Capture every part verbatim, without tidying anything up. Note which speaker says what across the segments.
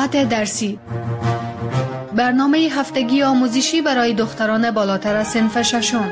Speaker 1: ساعت درسی، برنامه هفتگی آموزشی برای دختران بالاتر از صنف ششم.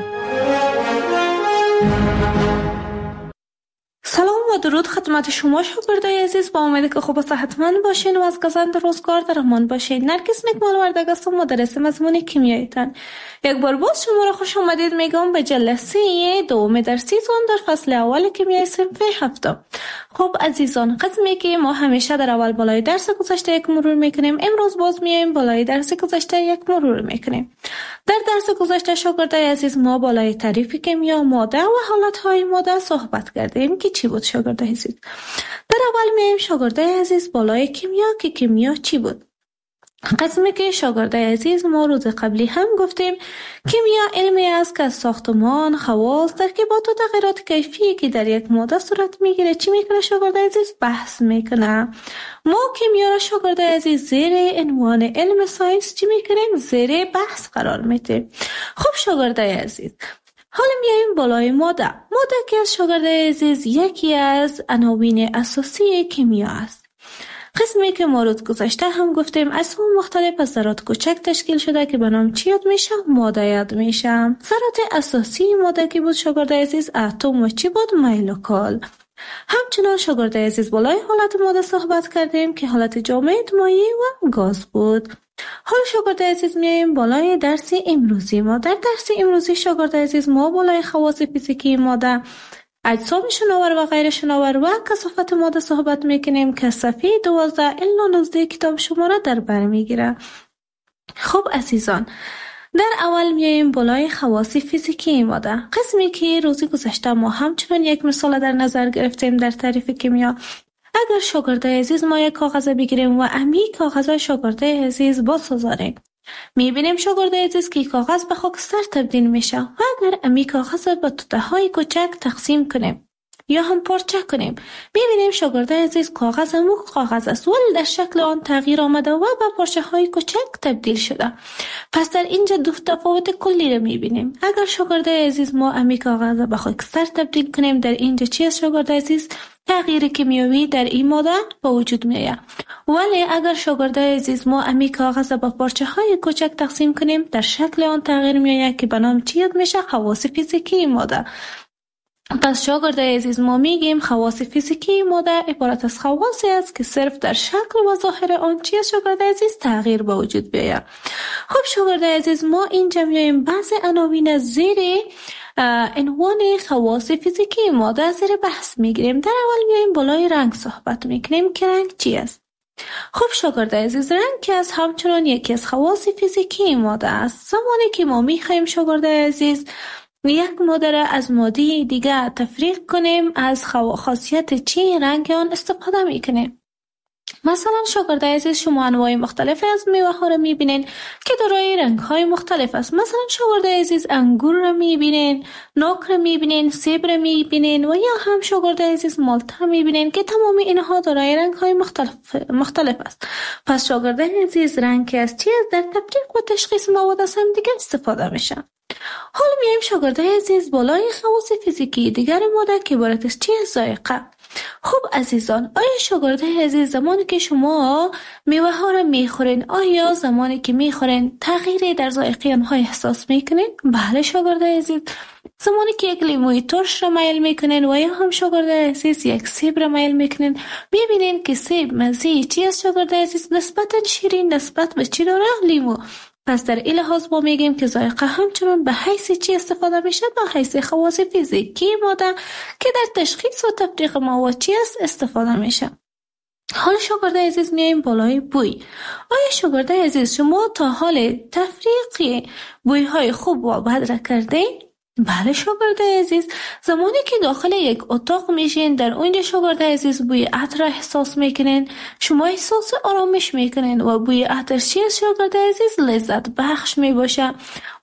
Speaker 2: سلام و درود خدمت شما شاگردای عزیز، با امید که خوب و صحتمند باشین و از گزند روزگار در امان باشین. نرگس نکمال وردگ هستم، مدرس مضمون کیمیایتان. یک بار باز شما را خوش آمدید میگم به جلسه دوم درسیتون در فصل اول کیمیای صنف هفتم. خب عزیزان، قسمی که ما همیشه در اول بالای درس گذشته یک مرور میکنیم، امروز باز میایم بالای درس گذشته یک مرور میکنیم. در درس گذشته شاگردای عزیز ما بالای تعریف کیمیا، ماده و حالتهای ماده صحبت کردیم که چی بود شاگردای عزیز. در اول میایم شاگردای عزیز بالای کیمیا که کیمیا چی بود. قسمی که شاگردای عزیز ما روز قبلی هم گفتیم کیمیا علمی است که از ساختمان، خواص، ترکیبات و تغییرات کیفی که در یک ماده صورت میگیره چی میکنه شاگردای عزیز؟ بحث میکنه. ما کیمیا را شاگردای عزیز زیر عنوان علم ساینس چی میکنیم؟ زیر بحث قرار میدیم. خب شاگردای عزیز، حالا میایم بالای ماده. ماده که از شاگردای عزیز یکی از عناوین اساسی کیمیا است. قسمی که ما روز گذشته هم گفتیم اسم مختلف از ذرات کوچک تشکیل شده که به نام چی یاد میشه؟ ماده یاد میشه. ذرات اساسی ماده که بود شاگردای عزیز اتم و چی بود؟ مولکول. همچنان شاگردای عزیز بالای حالت ماده صحبت کردیم که حالت جامد، مایع و گاز بود. حالا شاگردای عزیز میایم بالای درس امروزی ما. در درس امروزی شاگردای عزیز ما بالای خواص فیزیکی ماده، اجسام شناور و غیر شناور و کثافت ماده صحبت میکنیم که صفحه دوازده الی نوزده کتاب شما را در بر میگیره. خب عزیزان، در اول میایم بالای خواص فیزیکی ماده. قسمی که روزی گذشته ما همچنان یک مثال در نظر گرفتیم در تعریف کیمیا. اگر شاگردای عزیز ما یک کاغذ بگیریم و امی کاغذ شاگردای عزیز بسازاریم، میبینیم شاگردای عزیز که کاغذ به خاکستر تبدیل میشه و اگر امی کاغذ به توته های کوچک تقسیم کنیم یا هم پارچه کنیم، میبینیم شاگردای عزیز کاغذ مو کاغذ است ولی در شکل آن تغییر آمده و به پارچه های کوچک تبدیل شده. پس در اینجا دو تفاوت کلی رو میبینیم. اگر شاگردای عزیز ما امی کاغذ به خاکستر تبدیل کنیم، در اینجا چی است شاگردای عزیز؟ تغییر کیمیایی در این ماده به وجود میآید. ولی اگر شاگردای عزیز ما امی کاغذ به پارچه های کوچک تقسیم کنیم، در شکل آن تغییر میآید که به نام چی یاد میشه؟ خواص فیزیکی ماده. پس شاگردای عزیز ما میگیم خواص فیزیکی ماده عبارت از خواصی است که صرف در شکل و ظاهر آن چی است شاگردای عزیز؟ تغییر به وجود بیاید. خب شاگردای عزیز ما اینجا میایم بعضی عناوین زیر عنوان خواص فیزیکی ماده زیر بحث میگیریم. در اول میایم بالای رنگ صحبت میکنیم که رنگ چی است. خب شاگردای عزیز، رنگ که از همچنان یکی از خواص فیزیکی ماده است. زمانی که ما میخوایم شاگردای عزیز یک ماده را از ماده دیگه تفریق کنیم، از خاصیت چی رنگ آن استفاده میکنیم. مثلا شاگردای عزیز شما انواع مختلف از میوه ها را میبینین که دارای رنگ های مختلف است. مثلا شاگردای عزیز انگور را میبینین، ناک را میبینین، سیب را میبینین و یا هم شاگردای عزیز مالته میبینین که تمام اینها دارای رنگ های مختلف مختلف است. پس شاگردای عزیز رنگ که از چی است در تفریق و تشخیص مواد از هم دیگه استفاده میشه. حالا میایم شاگردای عزیز بالای خواص فیزیکی دیگر ماده که عبارت از چی است؟ ذائقه. خب عزیزان، آیا شاگردای عزیز زمانی که شما میوه ها را میخورین، آیا زمانی که میخورین تغییری در ذائقه آنها احساس میکنین؟ بله شاگردای عزیز، زمانی که یک لیموی ترش را میل میکنین و یا هم شاگردای عزیز یک سیب را میل میکنین، میبینین که سیب مزه چی است شاگردای عزیز؟ نسبتا شیرین نسبت به چی داره؟ لیمو. پس در این لحاظ ما میگیم که ذائقه همچنان به حیث چی استفاده میشه؟ به حیث خواص فیزیکی ماده که در تشخیص و تفریق مواد چی است استفاده میشه. حالا شاگردای عزیز میایم بالای بوی. آیا شاگردای عزیز شما تا حال تفریق بوی های خوب و بد را کردین؟ بله شاگردای عزیز، زمانی که داخل یک اتاق میشین، در اونجا شاگردای عزیز بوی عطر احساس میکنین، شما احساس آرامش میکنین و بوی عطر چی است شاگردای عزیز؟ لذت بخش میباشه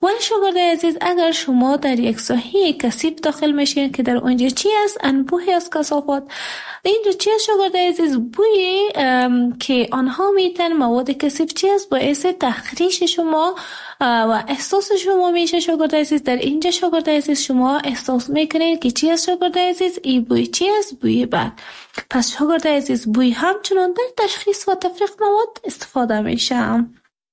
Speaker 2: ولی شاگردای عزیز اگر شما در یک ساحه کثیف داخل میشین که در اونجا چی است؟ انبوهی از کثافات. اینجا چی است شاگردای عزیز؟ بوی که آنها میتن مواد کثیف چی است؟ باعث تخریش شما و احساس شما میشه شاگردای عزیز. در اینجا شاگردای عزیز شما احساس میکنین که چی است شاگردای عزیز؟ این بوی چی است؟ بوی بد. پس شاگردای عزیز بوی همچنان در تشخیص و تفریق مواد استفاده میشه.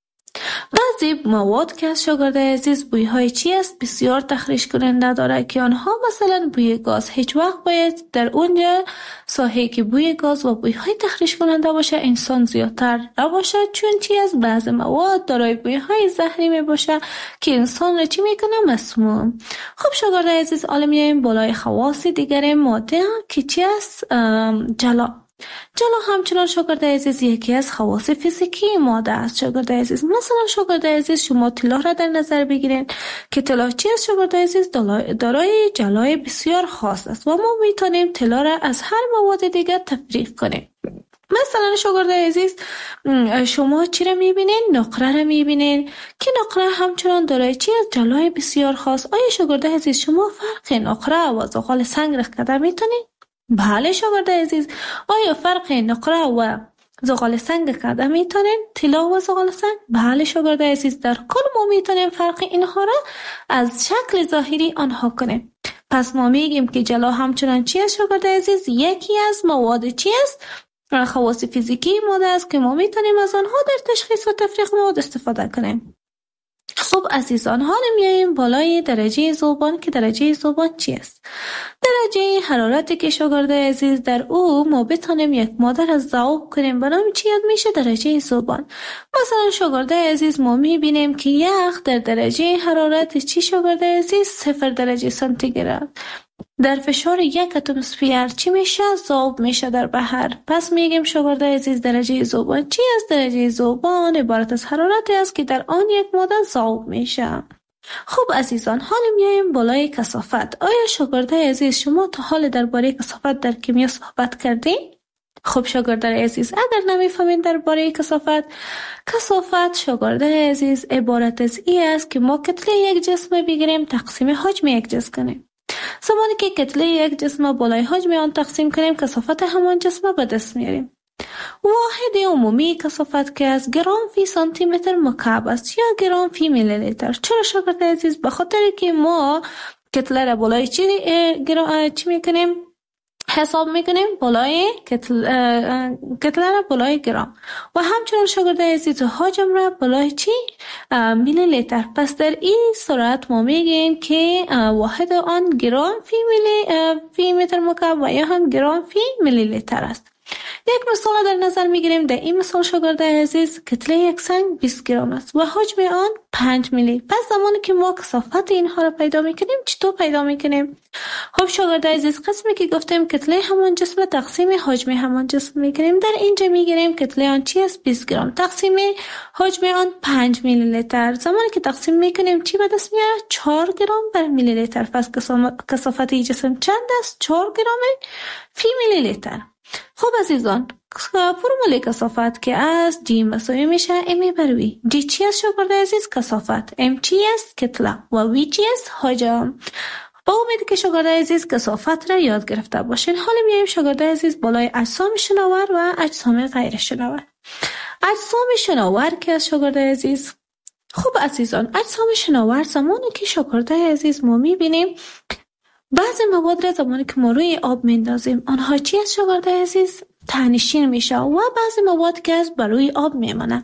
Speaker 2: بعضی مواد که از شاگردای عزیز بوی های چی است؟ بسیار تخریش کننده داره که آنها مثلا بوی گاز. هیچ وقت باید در اونجا ساحه که بوی گاز و بوی های تخریش کننده باشه انسان زیادتر نباشه، چون چی است؟ بعضی مواد دارای بوی های زهری می باشه که انسان را چی میکنه؟ مسموم. خب شاگردای عزیز حالا میایم بالای خواص دیگر ماده که چی است؟ جلا. جلا همچنان شاگردای عزیز یکی از خواص فیزیکی ماده است شاگردای عزیز. مثلا شاگردای عزیز شما طلا را در نظر بگیرین که طلا چی است شاگردای عزیز؟ دارای جلای بسیار خاص است و ما میتونیم طلا را از هر مواد دیگر تفریق کنیم. مثلا شاگردای عزیز شما چی را میبینین؟ نقره را میبینین که نقره همچنان دارای چی است؟ جلای بسیار خاص. آیا شاگردای عزیز شما فرق نقره و زغال سنگ را کده میتونین؟ بله شاگردای عزیز. آیا فرق نقره و زغال سنگ کده میتونین؟ طلا و زغال سنگ؟ بله شاگردای عزیز. در کل ما میتونیم فرق اینها را از شکل ظاهری آنها کنیم. پس ما میگیم که جلا همچنان چی است شاگردای عزیز؟ یکی از مواد چی است؟ خواص فیزیکی ماده است که ما میتونیم از آنها در تشخیص و تفریق مواد استفاده کنیم. خب عزیزان حالا میاییم بالای درجه ذوبان که درجه ذوبان چی است؟ درجه حرارتی که شاگردای عزیز در او ما بتونیم یک ماده را ذوب کنیم به نام چی یاد میشه؟ درجه ذوبان. مثلا شاگردای عزیز ما میبینیم که یخ در درجه حرارت چی شاگردای عزیز؟ صفر درجه سانتیگراد در فشار یک اتمسفر چی میشه؟ ذوب میشه در بحر. پس میگیم شاگردای عزیز درجه ذوبان چی است؟ درجه ذوبان عبارت از حرارتی است که در آن یک ماده ذوب میشه. خب عزیزان حالا میایم بالای کثافت. آیا شاگردای عزیز شما تا حال درباره کثافت در کیمیا صحبت کردین؟ خب شاگردای عزیز اگر نمیفهمین درباره کثافت، کثافت شاگردای عزیز عبارت از این است که ما کتله یک جسم بگیریم تقسیم حجم یک جسم کنیم. زمانی که کتله یک جسم بالای حجم آن تقسیم کنیم کثافت همان جسم به دست میاریم. واحد عمومی کثافت که از گرم فی سانتی متر مکعب است یا گرم فی میلی لیتر. چرا شاگردای عزیز؟ به خاطر که ما کتله را بالای چی گرم چی میکنیم؟ حساب میکنیم بالای کتله, کتله را بالای گرم و همچنان شاگردای عزیز حجم را بالای چی؟ میلی لیتر. پس در این صورت ما میگیم که واحد آن گرم فی میلی فی متر مکعب و یا هم گرم فی میلی لیتر است. یک مثال در نظر میگیریم. در این مثال شاگردای عزیز کتله یک سنگ بیست گرم است و حجم آن پنج میلی. پس زمانی که ما کثافت اینها را پیدا میکنیم چطور پیدا میکنیم؟ خب شاگردای عزیز قسمی که گفتیم کتله همان جسم تقسیم حجم همان جسم میکنیم. در اینجا میگیریم کتله آن چی است؟ بیست گرم تقسیم حجم آن پنج میلی لیتر. زمانی که تقسیم میکنیم چی به دست میاد؟ چهار گرم بر میلی لیتر. پس کثافت این جسم چند است؟ چهار گرم فی میلی لیتر. خب عزیزان فرمول کثافت که از جی مساوی میشه ام بر وی. جی چی است شاگردای عزیز؟ کثافت. ام چی است؟ کتله. و وی چی است؟ حجم. با امید که شاگردای عزیز کثافت را یاد گرفته باشین. حالا میایم شاگردای عزیز بالای اجسام شناور و اجسام غیر شناور. اجسام شناور که از شاگردای عزیز خب عزیزان اجسام شناور زمانی که شاگردای عزیز ما میبینیم بعضی مواد را زمانی که ما روی آب میندازیم آنها چی از شاگردای عزیز؟ ته‌نشین میشه و بعضی مواد که از بر روی آب میمانه.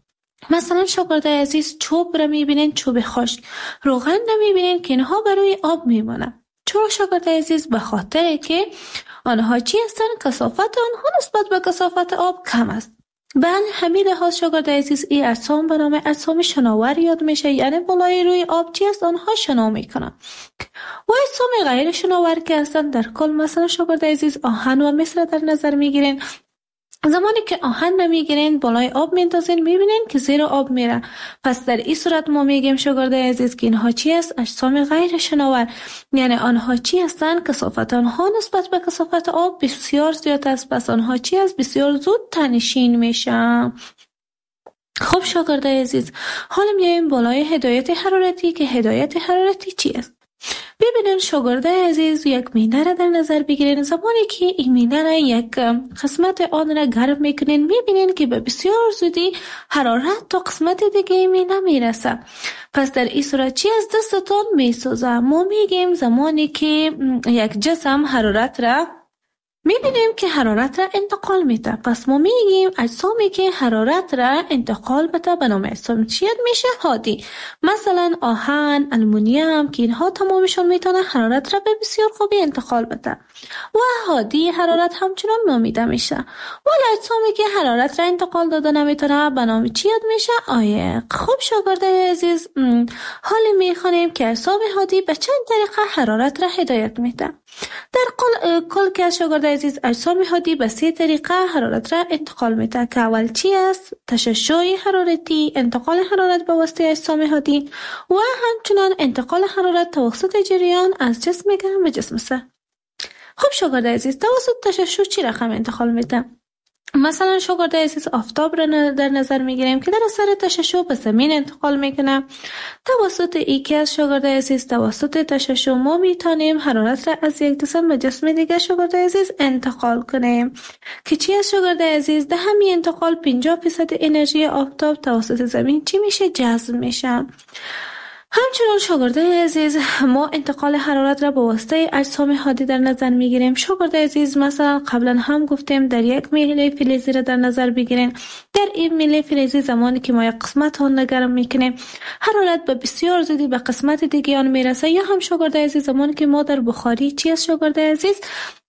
Speaker 2: مثلا شاگردای عزیز چوب را میبینین، چوب خشک. روغن را میبینین که اینها بر روی آب میمانه. چرا شاگردای عزیز؟ به خاطر که آنها چی هستن؟ کثافت آنها نسبت به کثافت آب کم است. بله همین لحاظ شاگردای عزیز این اجسام به نام اجسام شناور یاد میشه، یعنی بالای روی آب چی است؟ آنها شنا میکنن. و اجسام غیر شناور که هستن در کل مثلا شاگردای عزیز آهن و مس را در نظر میگیرین. زمانی که آهن نمیگیرین بالای آب میندازین میبینین که زیر آب میره. پس در این صورت ما میگیم شاگردای عزیز که اینها چی است؟ اجسام غیر شناور. یعنی آنها چی هستن؟ کثافت آنها نسبت به کثافت آب بسیار زیاد است. پس آنها چی است؟ بسیار زود تنشین میشن. خب شاگردای عزیز، حالا میایم بالای هدایت حرارتی که هدایت حرارتی چی است؟ ببینین شاگردای عزیز، یک مینه را در نظر بگیرین. زمانی که این مینه را یک قسمت آن را گرم میکنین، میبینین که به بسیار زودی حرارت تا قسمت دیگه مینه میرسه. پس در این صورت چی از دستتان میسوزه؟ ما میگیم زمانی که یک جسم حرارت را میبینیم که حرارت را انتقال میده، پس ما میگیم اجسامی که حرارت را انتقال بده به نام اجسام چی میشه؟ هادی. مثلا آهن، آلومینیوم که اینها تمامشون میتونه حرارت را به بسیار خوبی انتقال بده و هادی حرارت همچنان نامیده میشه. ولی اجسامی که حرارت را انتقال داده نمیتونه به نام چی یاد میشه؟ عایق. خب شاگردای عزیز، حالا میخوانیم که اجسام هادی به چند طریقه حرارت را هدایت میده. در کل کل که شاگردای عزیز، اجسام هادی به سه طریقه حرارت را انتقال میده که اول چی است؟ تشعشع حرارتی، انتقال حرارت به واسطه اجسام هادی و همچنان انتقال حرارت توسط جریان از جسم گرم به جسم سرد. خب شاگردای عزیز، توسط تشعشع چی رقم انتقال میده؟ مثلا شاگردای عزیز، آفتاب را در نظر میگیریم که در اثر تشعشع به زمین انتقال میکنه. توسط ایکی از شاگردای عزیز، توسط تشعشع ما میتونیم حرارت را از یک جسم به جسم دیگه شاگردای عزیز انتقال کنیم که چی از شاگردای عزیز؟ ده همین انتقال پنجاه درصد انرژی آفتاب توسط زمین چی میشه؟ جذب میشه. همچنان شاگردای عزیز، ما انتقال حرارت را به واسطه اجسام هادی در نظر میگیریم. شاگردای عزیز، مثلا قبلا هم گفتیم در یک میله فلزی را در نظر بگیرین. در این میله فلزی زمانی که ما یک قسمت آن را گرم میکنیم، حرارت به بسیار زودی به قسمت دیگه آن میرسه. یا هم شاگردای عزیز، زمانی که ما در بخاری چی از شاگردای عزیز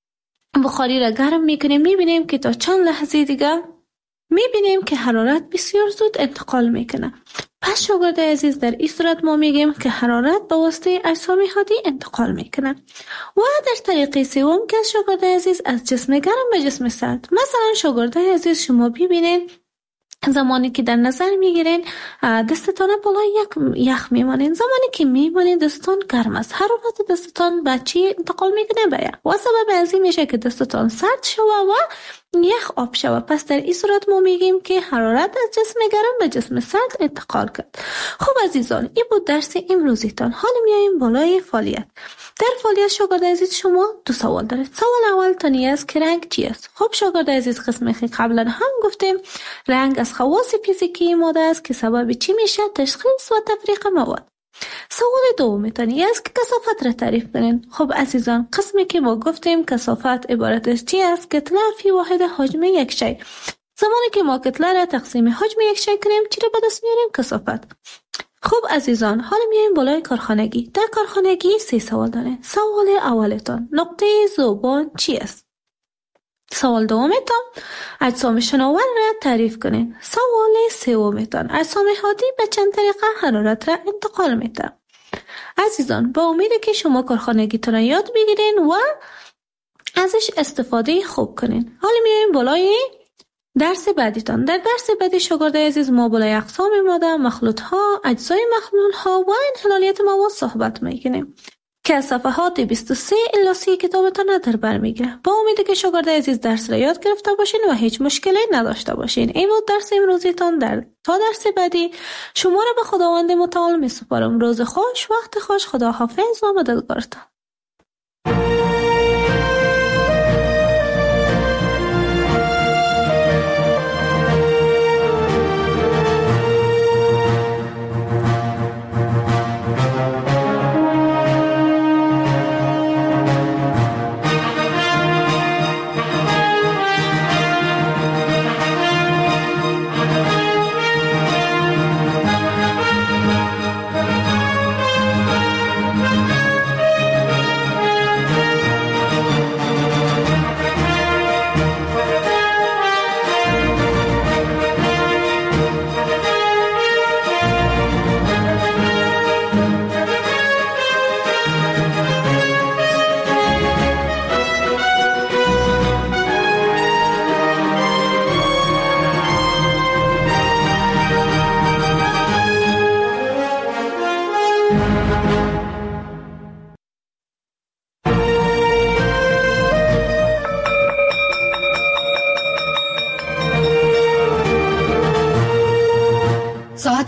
Speaker 2: بخاری را گرم میکنیم، میبینیم که تا چند لحظه دیگه میبینیم که حرارت بسیار زود انتقال میکنه. پس شاگردای عزیز، در این صورت ما میگیم که حرارت به واسطه اجسام هادی انتقال میکنه. و در طریقه سوم که شاگردای عزیز، از جسم گرم به جسم سرد. مثلا شاگردای عزیز، شما ببینید زمانی که در نظر میگیرین دستتان بالا یک یخ میمانین، زمانی که میمانین دستتان گرم است، حرارت دستتان به چی انتقال میکنه؟ به یخ. و سبب از این میشه که دستتان سرد شوه و یخ آب شوه. پس در این صورت ما میگیم که حرارت از جسم گرم به جسم سرد انتقال کرد. خب عزیزان، این بود درس امروزیتان. حالا میاییم بالای فعالیت. در فعالیت شاگردای عزیز، شما دو سوال دارید. سوال اول تانی است که رنگ چی است؟ خب شاگردای عزیز، قسمی که قبلا هم گفتیم رنگ از خواص فیزیکی ماده است که سبب چی میشه؟ تشخیص و تفریق مواد. سوال دوم تانی است که کثافت را تعریف کنین. خب عزیزان، قسمی که ما گفتیم کثافت عبارت از چی است؟ کتله فی واحد حجم یک شی. زمانی که ما کتله را تقسیم حجم یک شی کنیم، چی را به دست میاریم؟ کثافت. خب عزیزان، حالا میایم بالای کارخانگی. در کارخانگی سه سوال دارین. سوال اولتان، نقطه ذوبان چی است؟ سوال دومتان، اجسام شناور را تعریف کنین. سوال سومتان، اجسام هادی به چند طریقه حرارت را انتقال میده. عزیزان، با امیده که شما کارخانگیتان را یاد بگیرین و ازش استفاده خوب کنین. حالا میایم بالای درس بعدیتان. در درس بعدی شاگردای عزیز، ما بالای اقسام ماده، مخلوط ها، اجزای مخلوط ها و انحلالیت مواد صحبت میکنیم که از صفحات بیست و سه الی سی کتابتان در بر میگیره. با امید که شاگردای عزیز درس را یاد گرفته باشین و هیچ مشکلی نداشته باشین. این بود درس امروزیتان. در تا درس بعدی شما را به خداوند متعال میسپارم. روز خوش، وقت خوش، خدا حافظ و مددگارتان.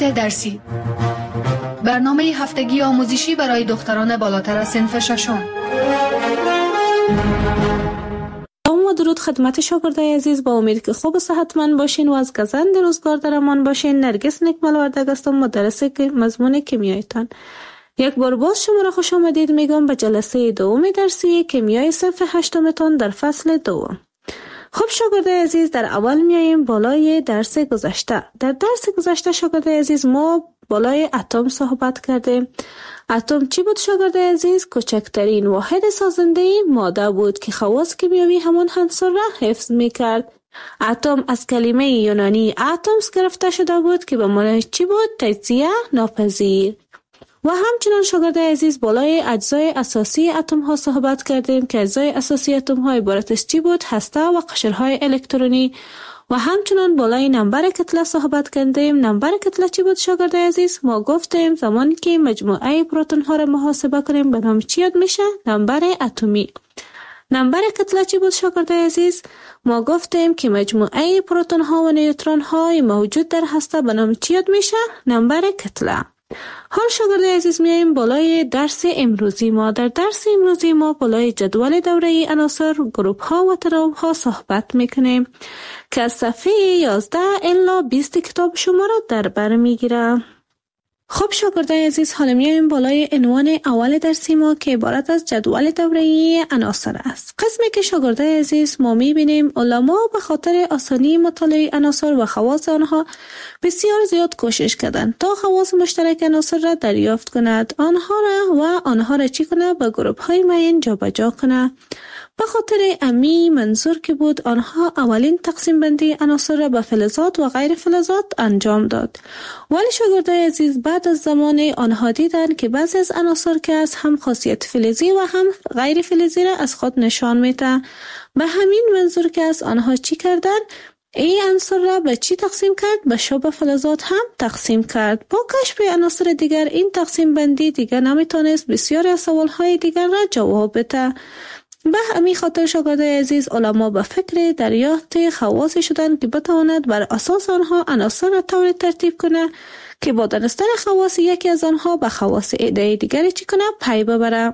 Speaker 1: موضوعات درسی. برنامه هفتگی آموزشی برای دختران بالاتر از صنف ششم.
Speaker 2: سلام و درود خدمت شاگردای عزیز. با امید که خوب و صحتمند باشین و از گزند روزگار در امان باشین. نرگس نکمل وردگ هستم، مدرس مضمون کیمیایتان. یک بار باز شما را خوش آمدید میگم به جلسه دوم درسی کیمیای صنف هشتمتان در فصل دوم. خب شاگردای عزیز، در اول میاییم بالای درس گذشته. در درس گذشته شاگردای عزیز ما بالای اتم صحبت کردیم. اتم چی بود شاگردای عزیز؟ کوچکترین واحد سازنده ماده بود که خواص کیمیایی همان عنصر را حفظ میکرد. اتم از کلمه یونانی اتمس گرفته شده بود که به معنی چی بود؟ تجزیه ناپذیر. و همچنان شاگردای عزیز بالای اجزای اساسی اتم ها صحبت کردیم که اجزای اساسی اتم ها عبارت از چی بود؟ هسته و قشرهای الکترونی. و همچنان بالای نمبر کتله صحبت کردیم. نمبر کتله چی بود شاگردای عزیز؟ ما گفتیم زمانی که مجموعه پروتون ها را محاسبه کنیم به نام چی یاد میشه؟ نمبر اتمی. نمبر کتله چی بود شاگردای عزیز؟ ما گفتیم که مجموعه پروتون ها و نیوترون های موجود در هسته به نام چی یاد میشه؟ نمبر کتله. حال شاگردای عزیز میاییم بالای درس امروزی ما. در درس امروزی ما بالای جدول دوره عناصر، گروپ ها و تناوب ها صحبت میکنیم که از صفحه یازده الی بیست کتاب شما را در بر میگیره. خب شاگردای عزیز، حالا میاییم بالای عنوان اول درسی ما که عبارت از جدول دوره عناصر است. قسمی که شاگردای عزیز ما میبینیم علما به خاطر آسانی مطالعه عناصر و خواص آنها بسیار زیاد کوشش کردند تا خواص مشترک عناصر را دریافت کند، آنها را و آنها را چی کنه؟ به گروپ های معین جابجا کنه. به خاطر امی منظور که بود آنها اولین تقسیم بندی عناصر را به فلزات و غیر فلزات انجام داد. ولی شاگردای عزیز بعد از زمان آنها دیدن که بعضی از عناصر که از هم خاصیت فلزی و هم غیر فلزی را از خود نشان میده. به همین منظور که از آنها چی کردن؟ این عنصر را به چی تقسیم کرد؟ به شبه فلزات هم تقسیم کرد. با کشف عناصر دیگر این تقسیم بندی دیگر نمیتونست بسیاری از سوالهای دیگر را جواب بده. به همین خاطر شاگردای عزیز علما به فکر دریافت خواص شدند که بتواند بر اساس آنها عناصر را طوری ترتیب کنه که با دانستن خواص یکی از آنها به خواص ایده دیگری چی کنه؟ پی ببره.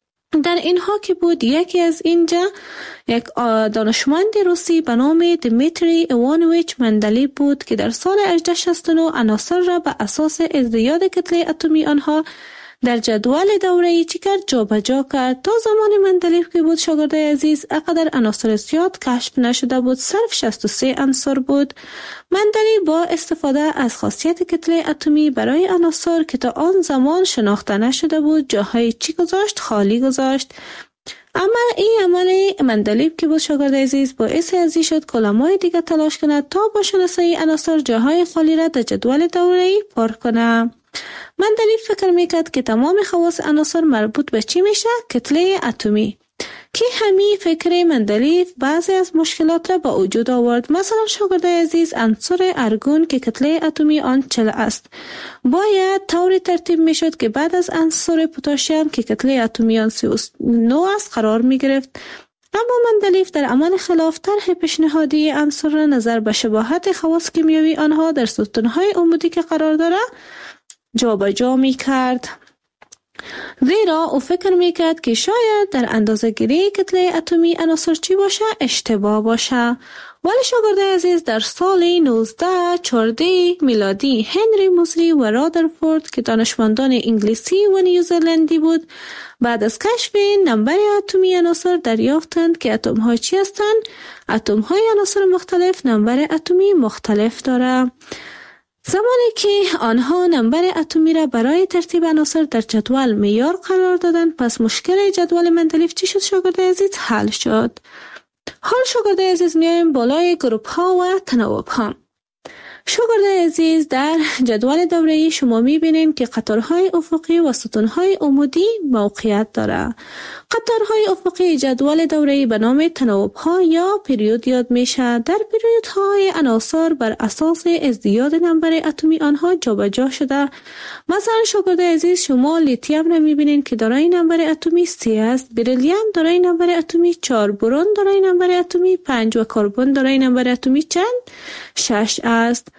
Speaker 2: در اینها که بود یکی از اینجا یک دانشمند روسی به نام دیمیتری ایوانویچ مندلیف بود که در سال هجده شصت و نه عناصر را به اساس ازدیاد کتله اتمی آنها در جدول دوره‌ای چی کرد؟ جابجا کرد. تا زمان مندلیف که بود شاگردای عزیز اقدر عناصر زیاد کشف نشده بود، صرف شصت و سه عنصر بود. مندلیف با استفاده از خاصیت کتله اتمی برای عناصر که تا آن زمان شناخته نشده بود جاهای چی گذاشت؟ خالی گذاشت. اما این عمل مندلیف که بود شاگردای عزیز باعث ازی شد که علمای دیگه تلاش کند تا با شناسایی عناصر جاهای خالی را در جدول دوره‌ای پر کنه. مندلیف فکر میکرد که تمام خواص عناصر مربوط به چی میشه؟ کتله اتمی. که همین فکر مندلیف بعضی از مشکلات را با وجود آورد. مثلا شاگردای عزیز عنصر ارگون که کتله اتمی آن چهل است باید طوری ترتیب میشد که بعد از عنصر پتاسیم که کتله اتمی آن سی و نه است قرار میگرفت. اما مندلیف در عمل خلاف طرح پیشنهادی عنصر را نظر به شباهت خواص کیمیایی آنها در ستونهای عمودی که قرار داره جابجا می کرد. زیرا او فکر می کرد که شاید در اندازه گیری کتله اتمی عناصر چی باشه؟ اشتباه باشه. ولی شاگردای عزیز در سال نوزده چهارده میلادی هنری موزلی و رادرفورد که دانشمندان انگلیسی و نیوزلندی بود بعد از کشف نمبر اتمی عناصر دریافتند که اتم ها چی هستند؟ اتم های عناصر مختلف نمبر اتمی مختلف داره. زمانی که آنها نمبر اتمی را برای ترتیب عناصر در جدول معیار قرار دادند پس مشکل جدول مندلیف چی شد شاگردای عزیز؟ حل شد. حال شاگردای عزیز میایم بالای گروپ ها و تناوب ها. شاگردای عزیز در جدول دوره‌ای شما میبینید که قطارهای افقی و ستونهای عمودی موقعیت داره. قطارهای افقی جدول دوره‌ای به نام تناوب‌ها یا پریود یاد میشه. در پریودهای عناصر بر اساس ازدیاد نمبر اتمی آنها جابجا شده. مثلا شاگردای عزیز شما لیتیوم را میبینید که دارای نمبر اتمی سی است، بریلیوم دارای نمبر اتمی چهار، برون دارای نمبر اتمی پنج و کربن دارای نمبر اتمی چند؟ شش است.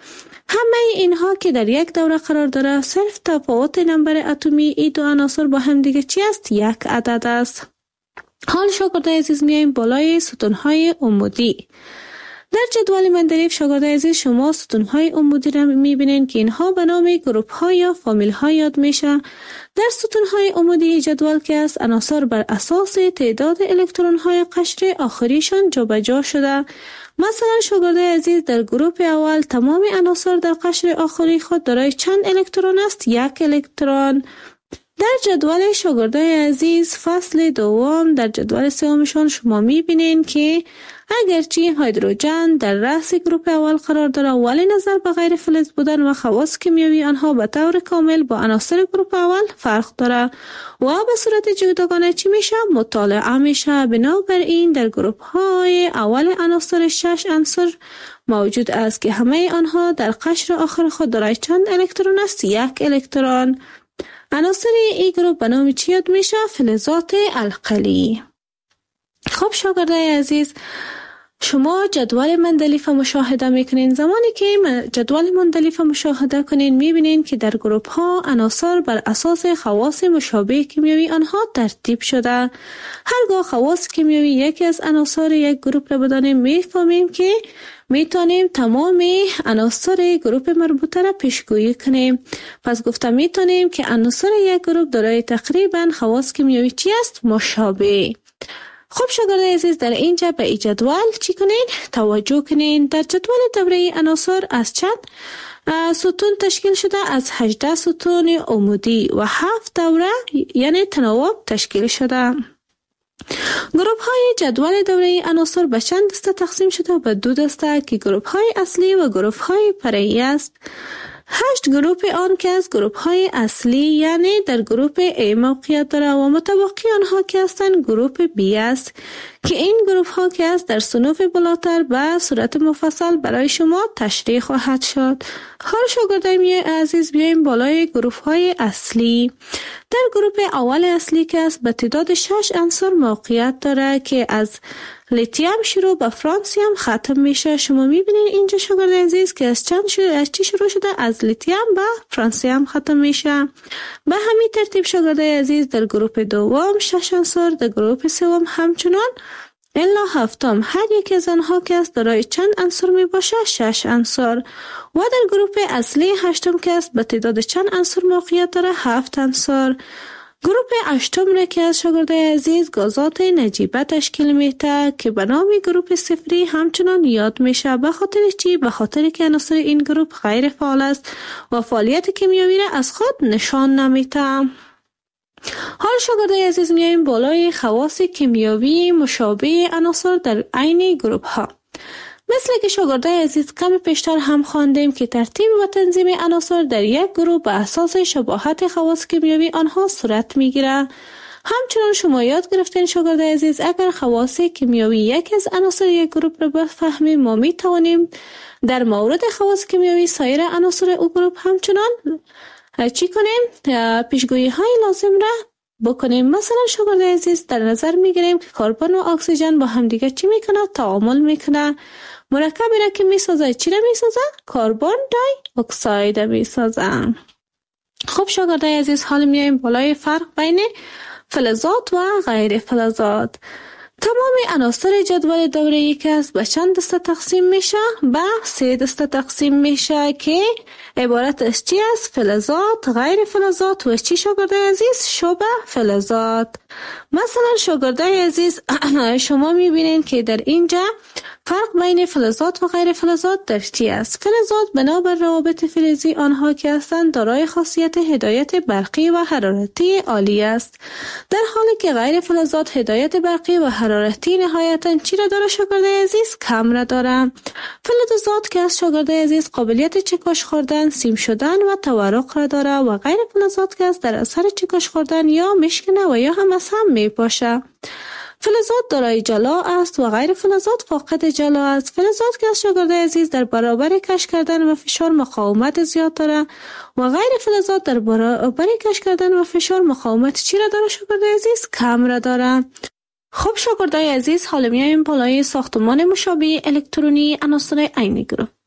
Speaker 2: همه اینها که در یک دوره قرار داره، صرف تفاوت نمبر اتمی این دو عناصر با هم دیگه چی است؟ یک عدد است. حال شاگرده عزیز میایم بالای ستونهای عمودی. در جدول مندلیف شاگرده عزیز شما ستونهای عمودی را میبینین که اینها به نام گروپ ها یا فامیل ها یاد میشه. در ستونهای عمودی جدول که است عناصر بر اساس تعداد الکترون های قشر آخریشان جابجا شده. مثلا شاگرده عزیز در گروپ اول تمام عناصر در قشر آخری خود دارای چند الکترون است؟ یک الکترون. در جدول شاگرده عزیز فصل دوم در جدول سومشان شما میبینین که اگرچه هیدروژن در رأس گروپ اول قرار داره ولی نظر به غیر فلز بودن و خواص کیمیایی آنها به طور کامل با عناصر گروپ اول فرق داره و به صورت جداگانه چی میشه؟ مطالعه میشه. بنابراین در گروپ های اول عناصر شش عنصر موجود است که همه آنها در قشر آخر خود دارای چند الکترون است؟ یک الکترون. عناصر این گروپ به نام چی یاد میشه؟ فلزات القلی. خب شاگرده عزیز شما جدول مندلیف مشاهده میکنین. زمانی که جدول مندلیف مشاهده کنین میبینین که در گروپ ها عناصر بر اساس خواص مشابه کیمیایی آنها ترتیب شده. هرگاه خواص کیمیایی یکی از عناصر یک گروپ را بدانیم میفهمیم که میتونیم تمام عناصر گروپ مربوطه را پیشگویی کنیم. پس گفتم میتونیم که عناصر یک گروپ دارای تقریبا خواص کیمیایی چی است؟ مشابه. خب شاگرده عزیز در اینجا به این جدول چی کنین؟ توجه کنین. در جدول دوره عناصر از چند ستون تشکیل شده؟ از هجده ستون عمودی و هفت دوره یعنی تناوب تشکیل شده. گروپ های جدول دوره عناصر به چند دسته تقسیم شده؟ به دو دسته که گروپ های اصلی و گروپ های فرعی است. هشت گروپ آن که از گروپ های اصلی یعنی در گروپ A موقعیت داره و متبقی آنها که هستند گروپ B است که این گروپ ها که است در صنوف بالاتر به صورت مفصل برای شما تشریح خواهد شد. حال شاگردای عزیز بیایم بالای گروپ های اصلی. در گروپ اول اصلی که است به تعداد شش عنصر موقعیت داره که از لیتیم شروع به فرانسیم ختم میشه. شما میبینین اینجا شاگرد عزیز که از چند شروع از چی شروع شده؟ از لیتیم به فرانسیم ختم میشه. به همین ترتیب شاگرد عزیز در گروپ دوم شش عنصر، در گروپ سوم همچنان الا هفتم هر یک از آنها که است دارای چند عنصر می باشه؟ شش عنصر. و در گروپ اصلی هشتم که است به تعداد چند عنصر موقعیت داره؟ هفت عنصر. گروپ هشتم را که از شاگردای عزیز گازات نجیبه تشکیل میده که به نام گروپ صفری همچنان یاد میشه. به خاطر چی؟ به خاطر که عناصر این گروپ غیر فعال است و فعالیت کیمیایی را از خود نشان نمیده. حال شاگردای عزیز میایم بالای خواص کیمیایی مشابه عناصر در عین گروپ ها. مثل که شاگردای عزیز کم پیشتر هم خواندیم که ترتیب و تنظیم عناصر در یک گروه به اساس شباهت خواص کیمیایی آنها صورت میگیره. همچنان شما یاد گرفتین شاگردای عزیز اگر خواص کیمیایی یک از عناصر یک گروه را بفهمیم ما می توانیم در مورد خواص کیمیایی سایر عناصر او گروه همچنان چی کنیم؟ پیشگویی های لازم را بکنیم. مثلا شاگردای عزیز در نظر میگیریم که کربن و اکسیژن با هم دیگه چی میکنه؟ تعامل میکنه. مرکبی را که میسازه چی را میسازه؟ کربن دای اکساید میسازه. خب شاگردای عزیز حال میایم بالای فرق بین فلزات و غیر فلزات. تمام عناصر جدول دوره‌ای که است به چند دسته تقسیم میشه؟ به سه دسته تقسیم میشه که عبارت از چی است؟ فلزات، غیر فلزات و چی شاگردای عزیز؟ شبه فلزات. مثلا شاگردای عزیز شما میبینین که در اینجا فرق بین فلزات و غیر فلزات در چی است؟ فلزات بنابر روابط فلزی آنها که هستند دارای خاصیت هدایت برقی و حرارتی عالی است، در حالی که غیر فلزات هدایت برقی و حرارتی نهایتاً چی را داره شاگردای عزیز؟ کم را داره. فلزات که از شاگردای عزیز قابلیت چکش خوردن، سیم شدن و تورق را داره و غیر فلزات که از در اثر چکش خوردن یا میشکنه و یا هم از هم میپاشه. فلزات دارای جلا است و غیر فلزات فاقد جلا است. فلزات که از شاگردای عزیز در برابر کش کردن و فشار مقاومت زیاد داره و غیر فلزات در برابر کش کردن و فشار مقاومت چی را داره شاگردای عزیز؟ کم را داره. خب شاگردای عزیز حالا میایم بالای ساختمان مشابه الکترونی عناصر عین گروپ.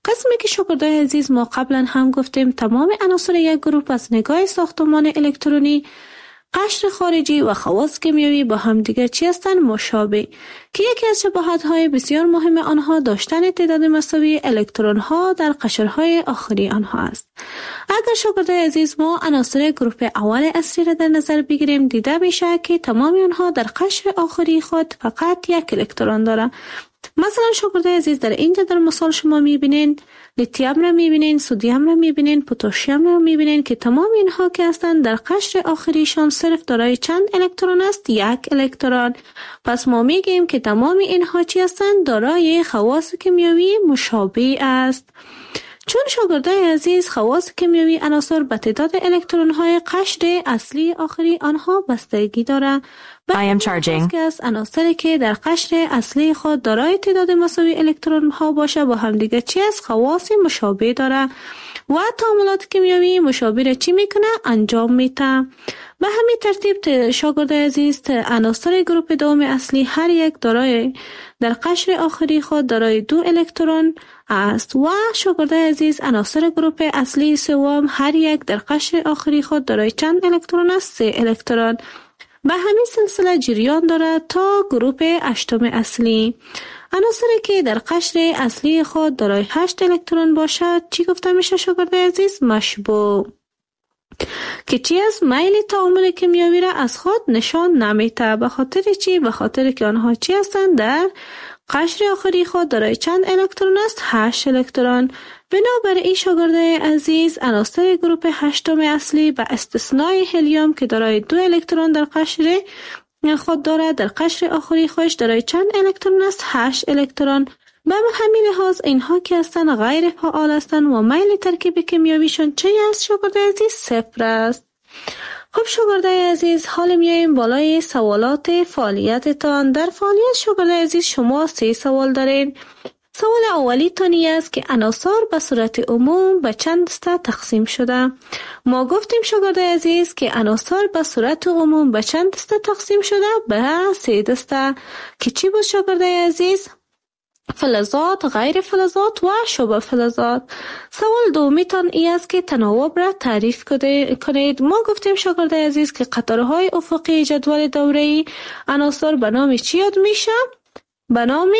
Speaker 2: قسمی که شاگردای عزیز ما قبلا هم گفتیم تمام عناصر یک گروپ از نگاه ساختمان الکترونی، قشر خارجی و خواص کیمیایی با هم دیگر چی هستند؟ مشابه، که یکی از شباهت‌های بسیار مهم آنها داشتن تعداد مساوی الکترون‌ها در قشرهای آخری آنها است. اگر شاگردای عزیز ما عناصر گروپ اول اصلی را در نظر بگیریم، دیده میشه که تمام آنها در قشر آخری خود فقط یک الکترون دارند. مثلا شاگردای عزیز در اینجا در مثال شما میبینین لیتیوم را میبینین، سودیم را میبینین، پتاسیم را میبینین که تمام اینها که هستند در قشر آخریشان صرف دارای چند الکترون است؟ یک الکترون. پس ما میگیم که تمام اینها چی هستند؟ دارای خواص کیمیایی مشابه است. چون شاگردای عزیز خواص کیمیایی عناصر به تعداد الکترون های قشر اصلی آخری آنها بستگی دارند.
Speaker 3: I am charging.
Speaker 2: که از عناصری که در قشر اصلی خود دارای تعداد مساوی الکترون ها باشه با هم دیگه چی از خواص مشابه داره و تعاملات کیمیایی مشابه را چی میکنه؟ انجام میده. به همین ترتیب شاگردای عزیز عناصر گروپ دوم اصلی هر یک دارای در قشر آخری خود دارای دو الکترون است و شاگردای عزیز عناصر گروپ اصلی سوم هر یک در قشر آخری خود دارای چند الکترون است؟ سه الکترون. به همین سلسله جریان دارد تا گروپ هشتم اصلی. عناصری که در قشر اصلی خود دارای هشت الکترون باشد چی گفته میشه شاگردای عزیز؟ مشبوع، که چی از میل تعامل کیمیایی را از خود نشان نمیده. به خاطر چی؟ به خاطر که آنها چی هستند؟ در قشر آخری خود دارای چند الکترون است؟ هشت الکترون. بنابراین شاگردای عزیز عناصر گروپ هشتم اصلی به استثنای هلیوم که دارای دو الکترون در قشر خود دارد در قشر آخری خودش دارای چند الکترون است؟ هشت الکترون. به همین لحاظ اینها که هستند غیر فعال هستند و میل ترکیب کیمیاییشون چه است شاگردای عزیز؟ صفر است. خب شاگردای عزیز حال میایم بالای سوالات فعالیتتان. در فعالیت شاگردای عزیز شما سه سوال دارین. سوال اولی تانی است که عناصر به صورت عموم به چند دسته تقسیم شده. ما گفتیم شاگردای عزیز که عناصر به صورت عموم به چند دسته تقسیم شده؟ به سه دسته، که چی بود شاگردای عزیز؟ فلزات، غیر فلزات و شبه فلزات. سوال دومی تان ای است که تناوب را تعریف کنید. ما گفتیم شاگردای عزیز که قطارهای افقی جدول دوره‌ای عناصر به نام چی یاد میشه؟ به نام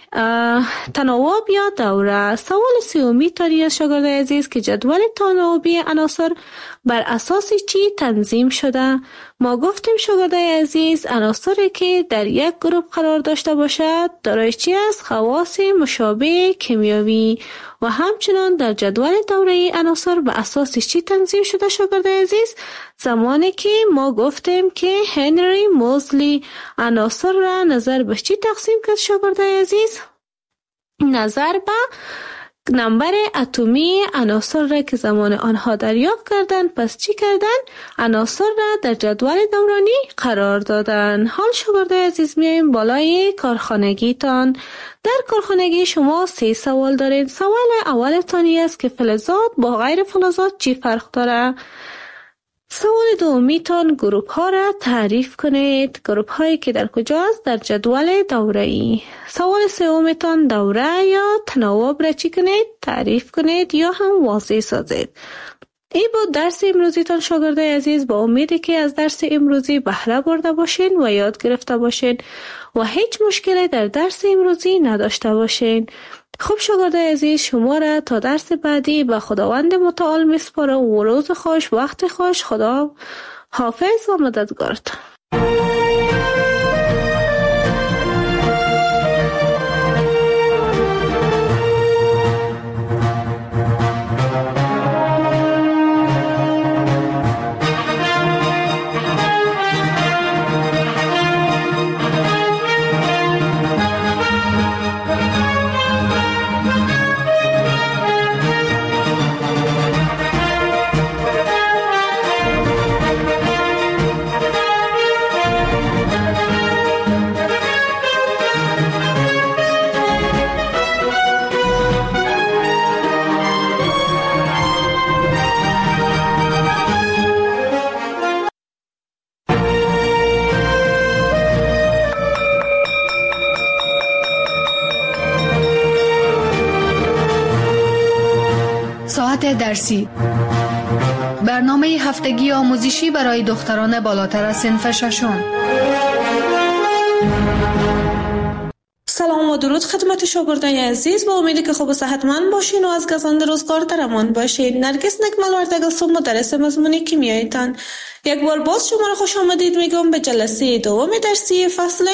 Speaker 2: تناوب یا دوره. سوال سومی تانی است شاگردای عزیز که جدول تناوبی عناصر بر اساس چی تنظیم شده؟ ما گفتیم شاگردای عزیز عناصری که در یک گروه قرار داشته باشد دارای چی است؟ خواص مشابه کیمیایی. و همچنان در جدول دوره‌ای عناصر به اساس چی تنظیم شده شاگردای عزیز؟ زمانی که ما گفتیم که هنری موزلی عناصر را نظر به چی تقسیم کرد شاگردای عزیز؟ نظر به نمبر اتمی عناصر را که زمان آنها دریافت کردن. پس چی کردن؟ عناصر را در جدول دورانی قرار دادن. حال شاگردای عزیز میایم بالای کارخانگی تان. در کارخانگی شما سه سوال دارید. سوال اول تانی است که فلزات با غیر فلزات چی فرق داره؟ سوال دومی تان گروپ ها را تعریف کنید. گروپ هایی که در کجاست؟ در جدول دوره‌ای. سوال سوم تان دوره یا تناوب را چی کنید؟ تعریف کنید یا هم واضح سازید. این بود درس امروزی تان شاگردای عزیز. با امیدی که از درس امروزی بهره برده باشین و یاد گرفته باشین و هیچ مشکلی در درس امروزی نداشته باشین. خب شاگردای عزیز شما را تا درس بعدی به خداوند متعال میسپارم و روز خوش، وقت خوش. خدا حافظ و مددگارتان.
Speaker 1: روابط درسی. برنامه هفتگی آموزشی برای دختران بالاتر از صنف ششم.
Speaker 2: سلام و درود خدمت شاگردان عزیز، با امیدی که خوب و صحتمند باشین و از گزند روزگار در امان باشین. نرگس نکمل وردگستم مدرس مضمون کیمیایتان. یک بار باز شما را خوش آمدید میگم به جلسه دوم درسی فصل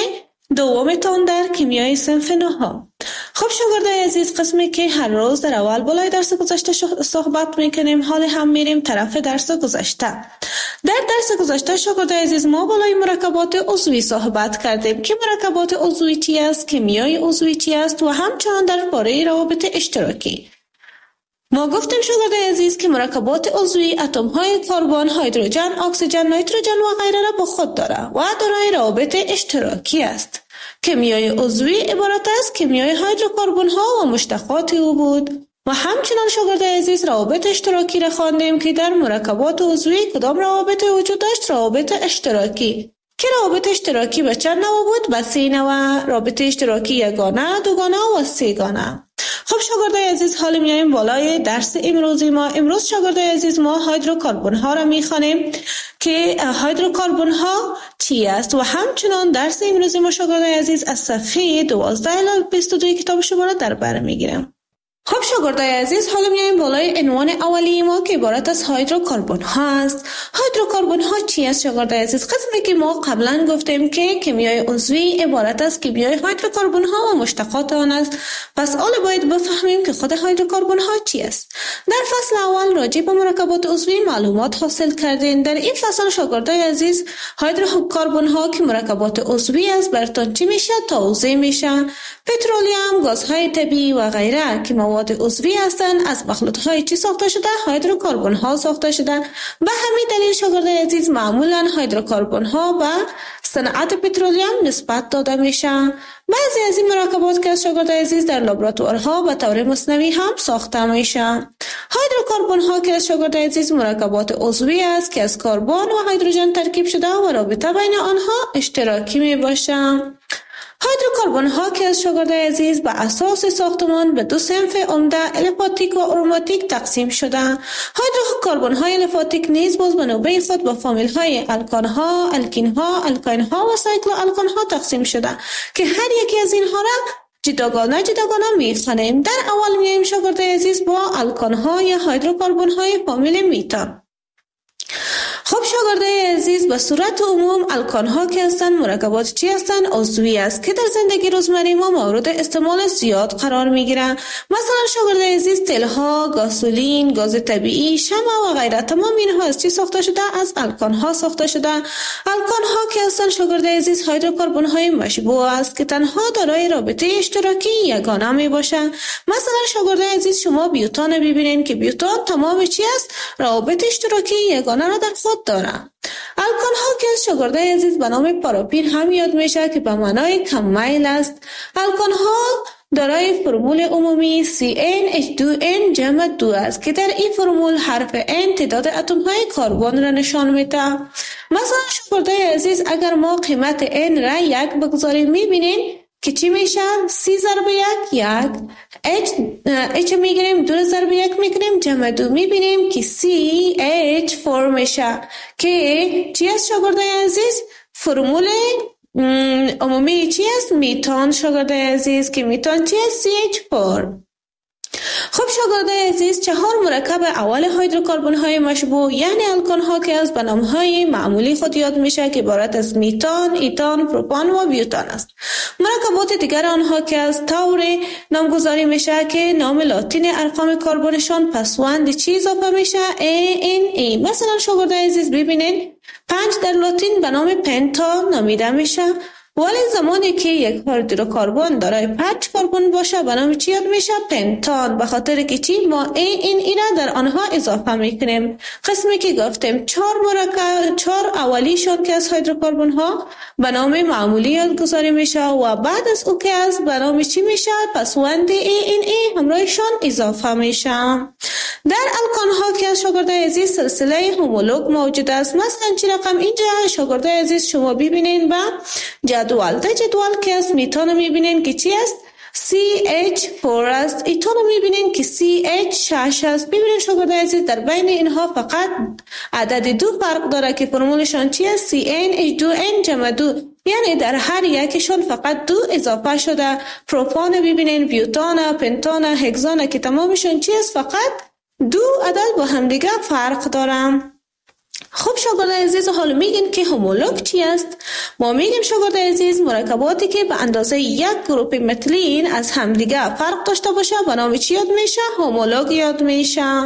Speaker 2: دومتان در کیمیای صنف نهم. خب شاگردان عزیز، قسمی که هر روز در اول بالای درس گذشته صحبت میکنیم، حال هم میریم طرف درس گذشته. در درس گذشته شاگردان عزیز ما بالای مرکبات عضوی صحبت کردیم که مرکبات عضوی چی است، کیمیای عضوی چی است و همچنان درباره روابط اشتراکی. ما گفتیم شاگردان عزیز که مرکبات عضوی اتم های کربن، هیدروژن، اکسیژن، نیتروژن و غیره را با خود داره و دارای روابط اشتراکی است. کیمیای عضوی عبارت است کیمیای هیدروکربن ها و مشتقات او بود. و همچنان شاگردان عزیز روابط اشتراکی را خواندیم که در مرکبات عضوی کدام روابط وجود داشت؟ روابط اشتراکی. که روابط اشتراکی به چند نوع بود؟ به سه نوع. رابطه اشتراکی یگانه، دوگانه و سه‌گانه. خب شاگردان عزیز، حالا میایم بالای درس امروزی ما. امروز شاگردان عزیز ما هیدروکربن ها را میخوانیم که هیدروکربن ها چی است و همچنان درس امروزی ما شاگردان عزیز از صفحه دوازده الی بیست و دو کتاب شما را در بر میگیرم. خب شاگردان عزیز، حالا میایم بالای عنوان اولی ما که عبارت از هیدروکربن ها است. هیدروکربن ها چی است شاگردان عزیز؟ قسمی که ما قبلا گفتیم که کیمیای عضوی عبارت از کیمیای هیدروکربن ها و مشتقات آن است. پس حالا باید بفهمیم که خود هیدروکربن ها چی است. در فصل اول راجع به مرکبات عضوی معلومات حاصل کردین. در این فصل شاگردان عزیز هیدروکربن ها که مرکبات عضوی است براتون چی میشه؟ توضیح میشه. پترولیوم، گازهای طبیعی و غیره که مواد عضوی هستند از مخلوطهای چی ساخته شده؟ هیدروکربن ها ساخته شده. به همین دلیل شاگردان عزیز معمولا هیدروکربن ها به صنعت پترولیوم نسبت داده میشه. بعضی از این مرکبات که از شاگردان عزیز در لابراتوارها به طور مصنوعی هم ساخته میشه. هیدروکربن ها که از شاگردان عزیز مرکبات عضوی است که از کربن و هیدروژن ترکیب شده و رابطه بین آنها اشتراکی می باشه. هیدروکربن ها که از شاگردان عزیز به اساس ساختمان به دو صنف عمده الیفاتیک و آروماتیک تقسیم شده. هیدروکربن های الیفاتیک نیز باز به نوبه خود به فامیل های الکان ها، الکین ها، الکاین ها و سایکلو الکان ها تقسیم شده که هر یکی از اینها را جداگانه جداگانه میخوانیم. در اول میایم شاگردان عزیز با الکان ها یا هیدروکربن های فامیل میتان. خب شاگردان عزیز، به صورت عموم الکان ها که هستند مرکبات چی هستند؟ عضوی است که در زندگی روزمره ما مورد استعمال زیاد قرار میگیرند. مثلا شاگردان عزیز تیل ها، گازولین، گاز طبیعی، شمع و غیره تمام اینها از چی ساخته شده؟ از الکان ها ساخته شده. الکان ها که هستند شاگردان عزیز هیدروکربن های مشبوع است که تنها دارای رابطه اشتراکی یگانه می باشند. مثلا شاگردان عزیز شما بیوتان ببینید که بیوتان تمام چی است؟ روابط اشتراکی یگانه را در خود دارند. الکان ها که از شاگردان عزیز به نام پاراپین هم یاد میشه که به معنای کم میل است. الکان ها دارای فرمول عمومی سی ان اچ دو ان جمع دو است که در این فرمول حرف N تعداد اتم های کربن را نشان میده. مثلا شاگردان عزیز اگر ما قیمت N را یک بگذاریم میبینیم که چی میشه؟ سی ضرب یک یک، H, H میگیریم دو ضرب یک میگیریم جمع دو میبینیم که سی اچ چهار میشه که چی است شاگردان عزیز؟ فرمول عمومی چی است؟ میتان شاگردان عزیز که میتان چی است؟ سی اچ چهار. خب شاگردان عزیز چهار مرکب اول هیدروکربن های مشبوع یعنی الکان ها که از به نام های معمولی خود یاد میشه که عبارت از میتان، ایتان، پروپان و بیوتان است. مرکبات دیگر آنها که از طور نامگذاری میشه که نام لاتین ارقام کربنشان پسوند چی اضافه میشه؟ ای ان ای. مثلا شاگردان عزیز ببینید پنج در لاتین به نام پنتا نامیده میشه، ولی زمانی که یک هیدروکربن دارای پنج کربن باشه به نام چی یاد میشه؟ پنتان. به خاطر که چی ما ای این ای را در آنها اضافه میکنیم. قسمی که گفتیم چهار مرکب چهار اولیشون که از هیدروکربن ها به نام معمولی یادگذاری میشه و بعد از او که از به نام چی میشه؟ پسوند ای این ای همراهشون اضافه میشه. در الکان ها که از شاگردان عزیز سلسله هومولوگ موجود است. مثلا چی رقم اینجا شاگردان عزیز شما ببینین با جدول. در جدول که از میتان میبینین که چی است؟ سی اچ چهار است. ایتون رو میبینین که سی اچ شش است. ببینین شاگردای عزیز در بین اینها فقط عدد دو فرق داره که فرمولشان چی است؟ سی ان اچ دو ان جمع دو، یعنی در هر یکشون فقط دو اضافه شده. پروپان ببینین، بیوتان، پنتان، هگزان که تمامشون چی است؟ فقط دو عدد با هم دیگه فرق دارن. خب شاگردای عزیز، حالا میگین که هومولوگ چی است؟ ما میگیم شاگردای عزیز مرکباتی که به اندازه یک گروپ متلین از همدیگه فرق داشته باشه به نام چی یاد میشه؟ هومولوگ یاد میشه.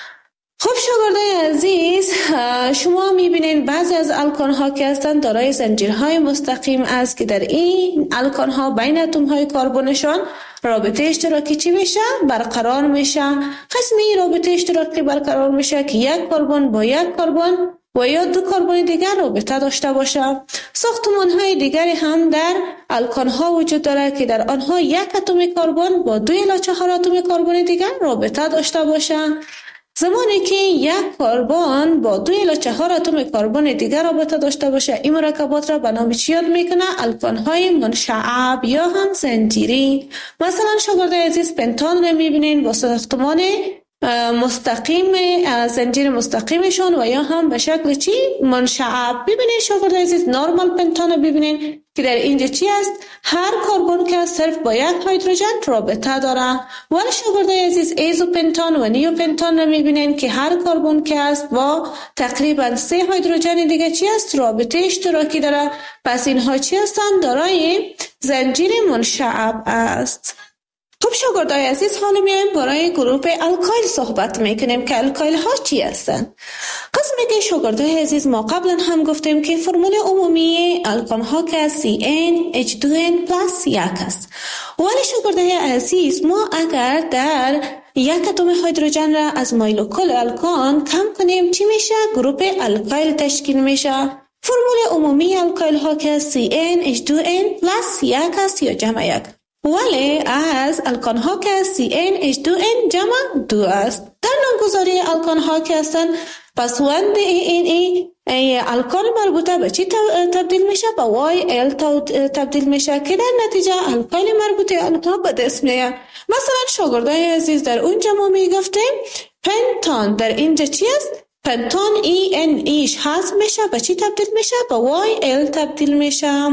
Speaker 2: خب شاگردای عزیز، شما میبینین بعضی از الکان ها که هستند دارای زنجیرهای مستقیم است که در این الکان ها بین اتم های کربنشان رابطه اشتراکی چی میشه؟ برقرار میشه. قسمی رابطه اشتراکی برقرار میشه که یک کربن با یک کربن و یا دو کربن دیگر رابطه داشته باشه. ساختمان های دیگری هم در الکان ها وجود داره که در آنها یک اتم کربن با دو الی چهار اتم کربن دیگر رابطه داشته باشه. زمانی که یک کربن با دو الی چهار اتم کربن دیگر رابطه داشته باشه، این مرکبات را به نام چی یاد میکنه؟ الکان های منشعب یا هم زنجیری. مثلا شاگردای عزیز پنتان را میبینین با ساختمان مستقیم زنجیر مستقیمشون و یا هم به شکل چی؟ منشعب. ببینین شاگردای عزیز نورمال پنتان رو ببینین که در اینجا چی است؟ هر کربن که صرف با یک هیدروژن رابطه داره. ولی شاگردای عزیز ایزوپنتان و نیوپنتان رو میبینین که هر کربن که است با تقریبا سه هیدروژن دیگه چی است؟ رابطه اشتراکی داره. پس اینها چی هستند؟ دارای زنجیر منشعب است. خب شاگردای عزیز، حالا میایم برای گروه الکایل صحبت میکنیم که الکایل ها چی هستن. قسمی که شاگردای عزیز ما قبلا هم گفتیم که فرمول عمومی الکان ها که سی ان اچ دو ان پلاس یک است. ولی شاگردای عزیز ما اگر در یک اتم هیدروژن را از مولکول الکان کم کنیم چی میشه؟ گروه الکایل تشکیل میشه. فرمول عمومی الکایل ها که سی ان اچ دو ان پلاس یک است یا جمع یک. ولی از الکان ها که سی ان اچ دو ان جمع دو است. در نامگذاری الکان ها که هستند پسوند ای ان ای الکان مربوطه به چی تبدیل میشه؟ به وای ال تبدیل میشه که در نتیجه الکان مربوطه آنها به دست میاد. مثلا شاگردای عزیز در اونجا ما میگفتیم پنتان در اینجا چی است؟ پنتان ای ان ایش حذف میشه به چی تبدیل میشه؟ به وای ال تبدیل میشه.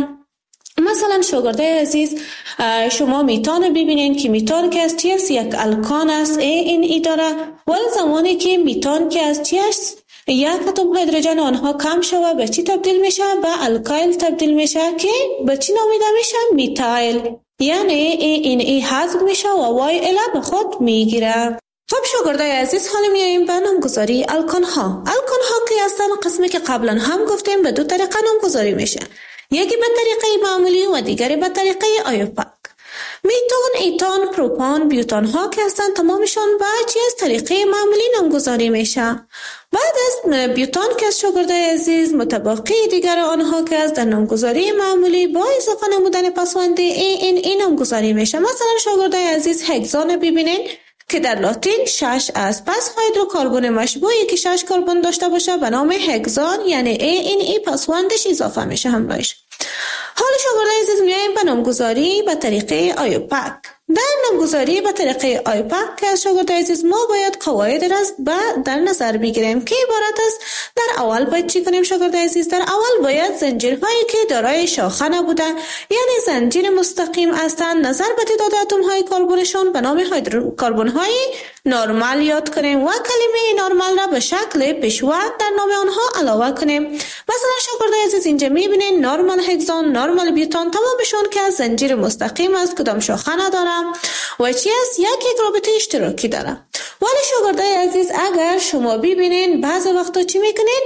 Speaker 2: مثلا شاگردای عزیز شما میتان ببینین که میتان که از چی است؟ یک الکان است ای ان ای داره. ولی زمانی که میتان که از چی است؟ یک اتم هیدروژن آنها کم شوه به چی تبدیل میشه؟ به الکایل تبدیل میشه که به چی نامیده میشه؟ میتایل. یعنی ای ان ای حذف میشه و وای ال به خود میگیره. خب شاگردای عزیز، حالا میایم به نامگذاری الکان ها. الکان ها که هستن قسمی که قبلا هم گفتیم به دو طریقه نامگذاری میشه. یکی به طریقه معمولی و دیگری به طریقه آیوپاک. میتون، ایتان، پروپان، بیوتان ها که هستن تمامشون با چی از طریقه معمولی نامگذاری میشه. بعد از بیوتان که از شاگردای عزیز متبقی دیگر آنها که از در نامگذاری معمولی با اضافه نمودن پسوند ای ان ای نامگذاری میشه. مثلا شاگردای عزیز هگزان ببینین که در لاتین شش است. پس هیدروکربن مشبوعی که شش کربن داشته باشه به نام هگزان، یعنی ای ان ای پسوندش اضافه میشه همراهش. حالا شاگردای عزیز میایم به نامگذاری به طریقه آیوپاک. در نامگذاری به طریقه آیوپاک که از شاگردای عزیز ما باید قواعد را در نظر بگیریم که عبارت است. در اول باید چی کنیم شاگردای عزیز؟ در اول باید زنجیرهایی که دارای شاخه نبوده یعنی زنجیر مستقیم هستند نظر به تعداد اتم های کربنشون به نام هیدروکربن های نرمال یاد کنیم و کلمه نرمال را به شکل پیشوند در نام آنها علاوه کنیم. مثلا شاگردای عزیز اینجا میبینین نرمال هگزان، نرمال بیوتان تمامشون که از زنجیر مستقیم است، کدام شاخه نداره و چی است؟ یک یک رابطه اشتراکی داره. ولی شاگردای عزیز اگر شما ببینین بعض وقتا چی میکنین؟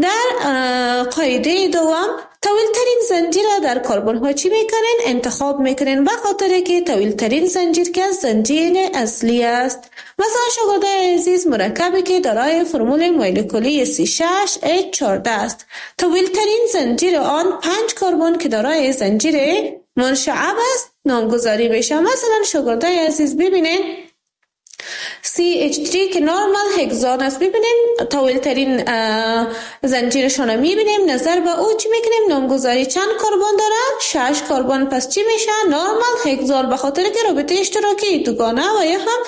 Speaker 2: در قاعده دوم طویل ترین زنجیر در کربن ها چی میکنین؟ انتخاب میکنین به خاطر که طویل ترین زنجیر که زنجیر اصلی است. مثلا شاگردای عزیز مرکبی که دارای فرمول مولکولی سی شش اچ چهارده است، طویل ترین زنجیر آن پنج کربن که دارای زنجیر منشعب است نامگذاری بشه. مثلا شاگردای عزیز ببینین سی اچ تری که نورمال هگزان است، ببینیم طویل ترین زنجیرشون رو میبینیم. نظر به او چی میکنیم؟ نامگذاری چند کربن داره؟ شش کربن. پس چی میشه؟ نورمال هگزان، به خاطر که رابطه اشتراکی دوگانه و یا هم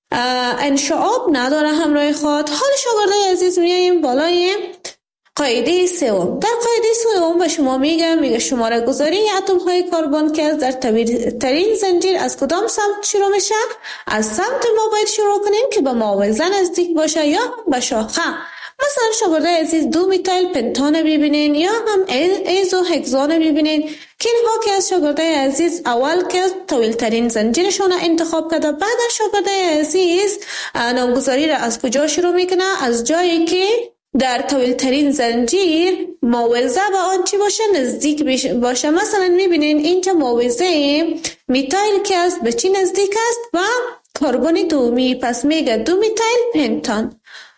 Speaker 2: انشعاب نداره همراه خود. حال شاگردای عزیز میاییم بالای قاعده سوم. در قاعده سوم به شما میگه میگه شماره گذاری اتم های کربن که در طویل ترین زنجیر از کدام سمت شروع میشه؟ از سمت ما باید شروع کنیم که به معاوضه نزدیک باشه یا هم به شاخه. مثلا شاگردای عزیز دو میتایل پنتان ببینین یا هم ایزو هگزان ببینین که اینها که از شاگردای عزیز اول که طویل ترین زنجیرشون انتخاب کرده، بعد از شاگردای عزیز نامگذاری را از کجا شروع میکنه؟ از جایی که در طویل ترین زنجیر معاوضه به آن چی باشه؟ نزدیک باشه. مثلا میبینین اینجا معاوضه میتایل که است به چی نزدیک است؟ و کربن دومی. پس میگه دو میتایل پنتان.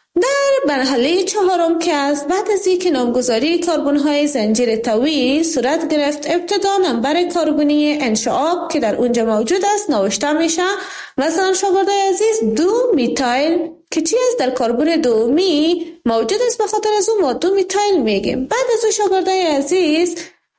Speaker 2: در مرحله چهارم که است بعد از اینکه نامگذاری کربن های زنجیر طویل صورت گرفت، ابتدا نمبر کربنی انشعاب که در اونجا موجود است نوشته میشه. مثلا شاگردای عزیز دو میتایل که چی است؟ در کربن دومی موجود است، به خاطر از اون ما دو میتایل میگیم. بعد از اون شاگردای عزیز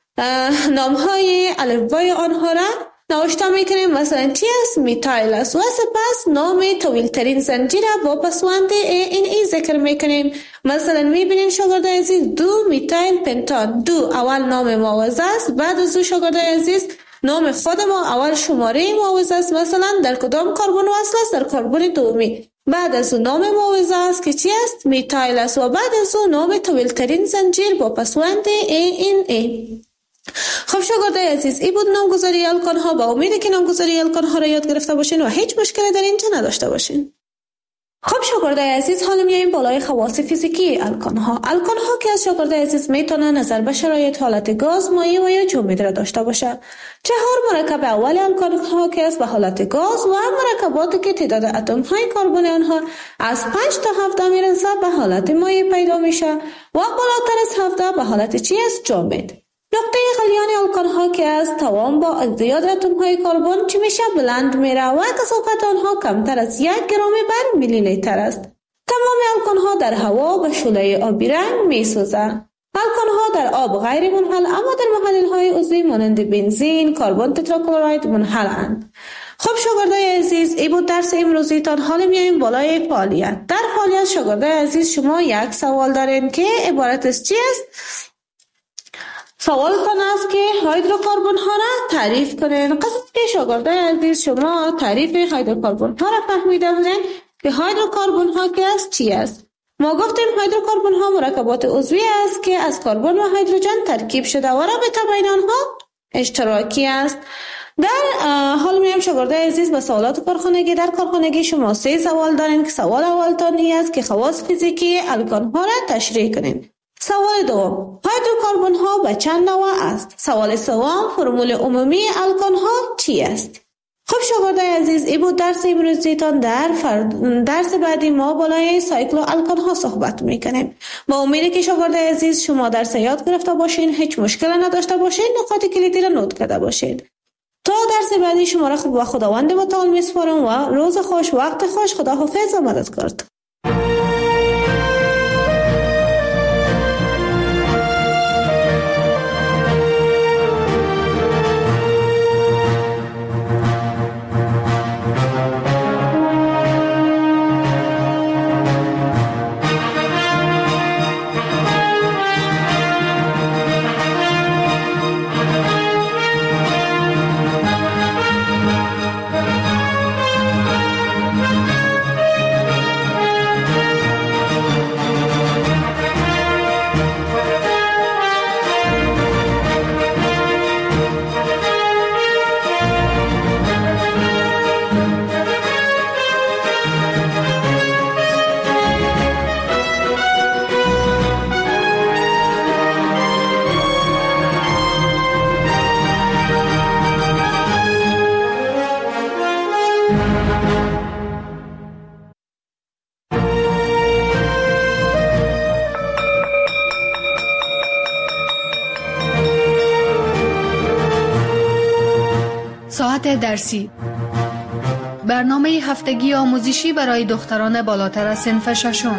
Speaker 2: نام های الفبای آنها را نوشته میکنیم. مثلا چی است؟ میتایل است و سپس نام طویل ترین زنجیر با پسوند این ای ذکر میکنیم. مثلا میبینیم شاگردای عزیز دو میتایل پنتان. دو اول نام معاوضه است، بعد از اون شاگردای عزیز نام خود ما اول شماره معاوضه است. مثلا در کدام کربن وصل است؟ در کربن دومی. بعد از اون نام معاوضه است که چی است؟ میتایل است و بعد از اون نام طویل ترین زنجیر با پسوند این ای. خب شاگردای عزیز این بود نامگذاری الکان ها. با امید که نامگذاری الکان ها را یاد گرفته باشین و هیچ مشکلی در اینجا نداشته باشین. خب شاگردای عزیز حالا میایم بالای خواص فیزیکی الکان ها. الکان ها که از شاگردای عزیز میتونه نظر به شرایط حالت گاز، مایع و یا جامد را داشته باشه. چهار مرکب اول الکان ها که از به حالت گاز و مرکباتی که تعداد اتم های کربن آنها از پنج تا هفده میرسه به حالت مایع پیدا میشه و بالاتر از هفده به حالت چی است؟ جامد. نقطه غلیان الکان ها که از توان با ازدیاد اتم های کربن چی میشه؟ بلند میره و کثافت آنها کمتر از یک گرم بر میلی لیتر است. تمام الکان ها در هوا به شعله آبی رنگ میسوزه. الکان ها در آب غیر منحل اما در محلل های عضوی مانند بنزین، کربن تتراکلرید منحلند. خب شاگردای عزیز این بود درس امروزیتان. حالا میایم بالای فعالیت. در فعالیت شاگردای عزیز شما یک سوال دارین که عبارت از چی است؟ سوالتان است که هیدروکربن ها را تعریف کنین. قصد که شاگردای عزیز شما تعریف هیدروکربن ها را فهمیده بودین که هیدروکربن ها که است چی است؟ ما گفتیم هیدروکربن ها مرکبات عضوی است که از کربن و هیدروژن ترکیب شده و رابطه بین آنها اشتراکی است. در حال میام شاگردای عزیز به سوالات کارخانگی. در کارخانگی شما سه سوال دارین که سوال اولتان این است که خواص فیزیکی الکان ها را تشریح کنین. سوال دوم هیدروکربن ها به چند نوع است؟ سوال سوم فرمول عمومی الکان ها چی است؟ خب شاگردای عزیز این بود درس امروزیتان. در فرد... درس بعدی ما بالای سایکل الکان ها صحبت میکنیم. با امید که شاگردای عزیز شما درس یاد گرفته باشین، هیچ مشکل نداشته باشین، نکات کلیدی را نوت کرده باشین. تا درس بعدی شما را خوب و خداوند متعال میسپارم و روز خوش، وقت خوش، خداحافظ و مددکار.
Speaker 1: ساعت درسی برنامه هفتگی آموزشی برای دختران بالاتر از صنف ششم.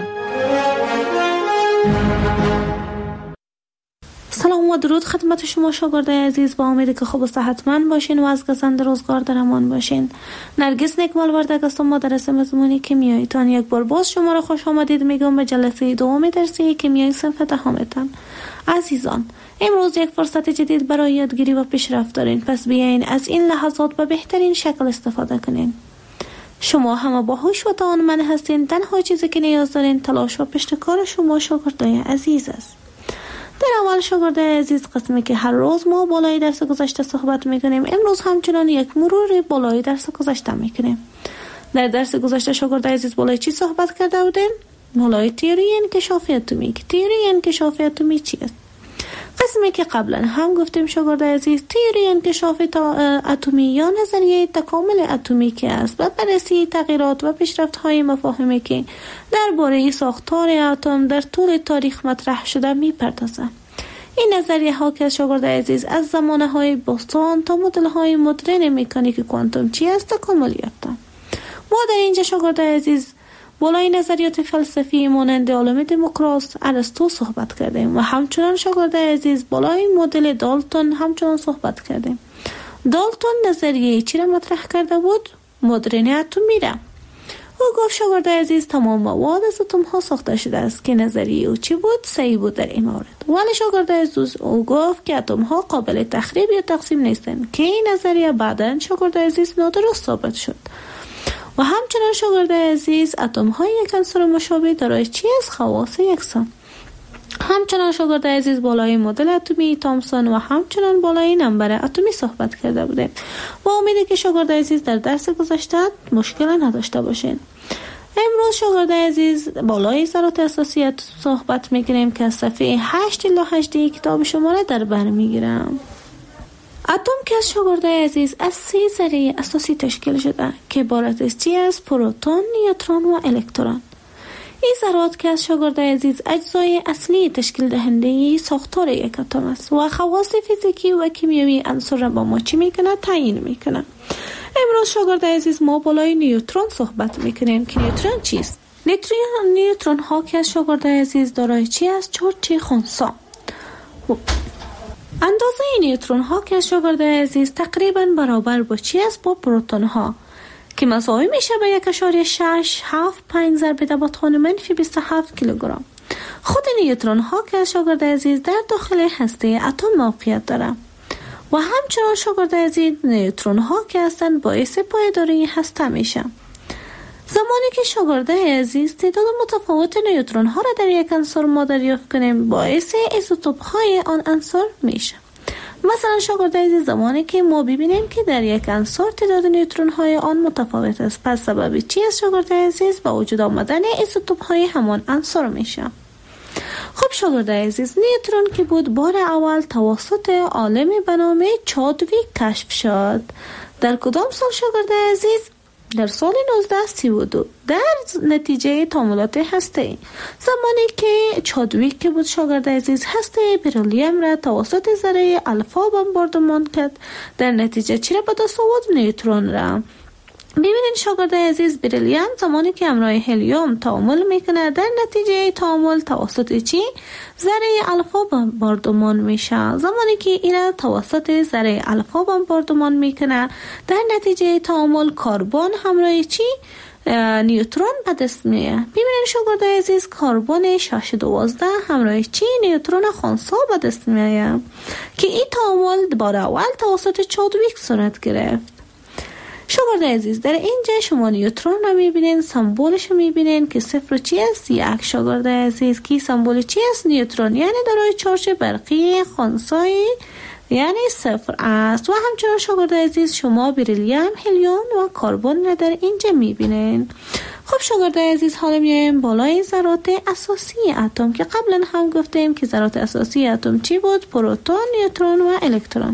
Speaker 2: سلام و درود خدمت شما شاگردای عزیز، با امیدی که خوب و صحتمند باشین و از گزند روزگار در امان باشین. نرگس نکمال وردگ هستم، مدرس مضمون کیمیایتان. یک بار باز شما را خوش آمدید میگم به جلسه دوم درسی کیمیای صنف دهمتان. عزیزان، امروز یک فرصت جدید برای یادگیری و پیشرفت دارین، پس بیاین از این لحظات به بهترین شکل استفاده کنین. شما همه باهوش و توانمند هستین. تنها چیزی که نیاز دارین تلاش و پشتکار شما شاگردای عزیز است. در اول شاگردای عزیز، قسمی که هر روز ما بالای درس گذشته صحبت میکنیم، امروز همچنان یک مرور بالای درس گذشته میکنیم. در درس گذشته شاگردای عزیز بالای چی صحبت کرده بودیم؟ بالای تئوری انکشاف اتمی. تئوری انکشاف اتمی چی است؟ قسمی که قبلا هم گفتیم شاگردای عزیز، تئوری انکشاف اتمی یا نظریه تکامل اتمی که است و بررسی تغییرات و پیشرفت‌های مفاهیمی که درباره ساختار اتم در طول تاریخ مطرح شده می‌پردازد. این نظریه ها که شاگردای عزیز از زمانه‌های باستان تا مدل‌های مدرن مکانیک کوانتوم چی است تکامل یافتند. ما در اینجا شاگردای عزیز بالای نظریات فلسفی مانند عالم دموکراس، ارسطو صحبت کردیم و همچنان شاگردای عزیز بالای مدل دالتون همچنان صحبت کردیم. دالتون نظریه چی را مطرح کرده بود؟ مدرن اتمی را. او گفت شاگردای عزیز تمام مواد از اتم ها ساخته شده است که نظریه او چی بود؟ صحیح بود در این مورد. ولی شاگردای عزیز او گفت که اتم ها قابل تخریب یا تقسیم نیستند که این نظریه بعداً شاگردای عزیز نادرست ثابت شد. و همچنان شاگردای عزیز اتم های یک عنصر مشابه دارای چی از خواص یکسان. همچنان شاگردای عزیز بالای مدل اتمی تامسون و همچنان بالای نمبر اتمی صحبت کرده بودیم. با امیدی که شاگردای عزیز در درس گذشته مشکل نداشته باشین. امروز شاگردای عزیز بالای ذرات اساسی صحبت میکنیم که از صفحه هشت الی هجده کتاب شما را در بر میگیرم. اتم که از شاگردای عزیز از سه ذره اساسی تشکیل شده که عبارت است چی از پروتون، نیوترون و الکترون. این ذرات که از شاگردای عزیز اجزای اصلی تشکیل دهنده ساختار یک اتم است و خواص فیزیکی و کیمیایی عنصر را با ما چی میکنه؟ تعیین میکنه. امروز شاگردای عزیز ما بالای نیوترون صحبت میکنیم که نیوترون چیست؟ نیوترون نیوترون ها که از شاگردای عزیز دارای چی از چارچ خنثی. اندازه نیوترون ها که از شاگردای عزیز تقریبا برابر با چی است؟ با پروتون ها که مساوی میشه به یک اشاریه شش هفت پنج ضرب در توان منفی بیست و هفت کیلوگرم. خود نیوترون ها که از شاگردای عزیز در داخل هسته اتم موقعیت داره و همچنان شاگردای عزیز نیوترون ها که هستند باعث پایداری هسته میشه. زمانی که شاگردای عزیز تعداد متفاوت نیوترون ها را در یک عنصر ما دریافت کنیم، باعث ایزوتوپ های آن عنصر میشه. مثلا شاگردای عزیز زمانی که ما ببینیم که در یک عنصر تعداد نیوترون های آن متفاوت است، پس سبب چی است شاگردای عزیز؟ با وجود آمدن ایزوتوپ های همان عنصر میشه. خب شاگردای عزیز، نیوترون که بود بار اول توسط عالمی به نام چادویک کشف شد. در کدام سال شاگردای عزیز؟ در سال نوزده سی و دو در نتیجه تعاملات هسته‌ای. زمانی که چادویک که بود شاگردای عزیز هسته بریلیوم را توسط ذره الفا بمباردمان کرد، در نتیجه چی را به دست آورد؟ نیوترون را. ببینید شاگردای عزیز، بریلیوم زمانی که همراه هلیوم تعامل میکنه، در نتیجه تعامل توسط چی؟ ذره الفا بمباردمان میشه. زمانی که این توسط ذره الفا بمباردمان میکنه، در نتیجه تعامل کربن همراه چی؟ نیوترون به دست میاد. ببینید شاگردای عزیز، کربن شش دوازده همراه چی؟ نیوترون خنثی به دست میاد که این تعامل بار اول توسط چادویک صورت گرفت. شاگردای عزیز، در اینجا شما نیوترون رو میبینین، سمبولش رو میبینین که صفر چی است؟ یک. شاگردای عزیز که سمبول چی است؟ نیوترون، یعنی دارای چارج برقی خنثی یعنی صفر است. و همچنان شاگردای عزیز شما بریلیوم، هلیوم و کربن را در اینجا میبینین. خب شاگردای عزیز، حالا میایم بالای ذرات اساسی اتم که قبلا هم گفتیم که ذرات اساسی اتم چی بود؟ پروتون، نیوترون و الکترون.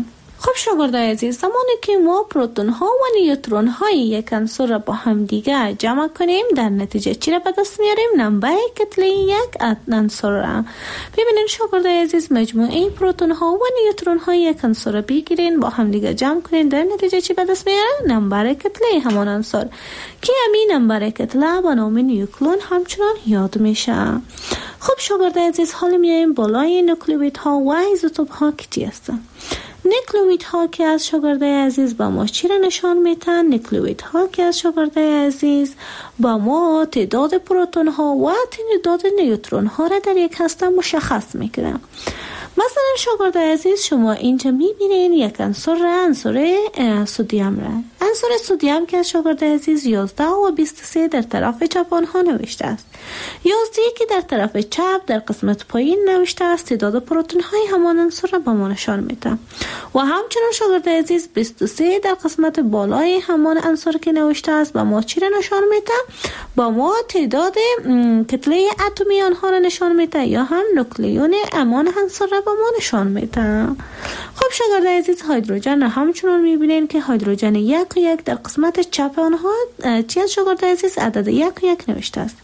Speaker 2: خب شاگردای عزیز، زمانی که ما پروتون ها و نیوترون های یک عنصر را با هم دیگه جمع کنیم، در نتیجه چی را به دست میاریم؟ نمبر کتله یک عنصر را. ببینید شاگردای عزیز، مجموعه پروتون ها و نیوترون های یک عنصر را بگیرین، با هم دیگه جمع کنین، در نتیجه چی به دست میاره؟ نمبر کتله همان عنصر که همین نمبر کتله به نام نیوکلون همچنان یاد میشه. خب شاگردای عزیز، حالا میایم بالای نوکلئوید ها و ایزوتوپ ها که چی هستن؟ نوکلئوید ها که از شاگردای عزیز با ما چی را نشان میتن؟ نوکلئوید ها که از شاگردای عزیز با ما تعداد پروتون ها و تعداد نیوترون ها را در یک هسته مشخص میکنن. مثلا شاگردای عزیز، شما اینجا میبینین یک عنصر را، عنصر سدیم را، عنصر سدیم که از شاگردای عزیز یازده و بیست و سه در طرف چپ آنها نوشته است. یازده که در طرف چپ در قسمت پایین نوشته است تعداد پروتون های همان عنصر را به ما نشان میده و همچنین شاگردای عزیز بیست و سه در قسمت بالای همان عنصر که نوشته است به ما چی را نشان میده؟ با ما تعداد کتله اتمی آنها را نشان میده یا هم نوکلیون امان عنصر را به ما نشان میده. خب شاگردای عزیز، هیدروژن را همچنان میبینین که هیدروژن یک و یک در قسمت چپ آنها چی از شاگردای عزیز؟ عدد یک و یک نوشته است.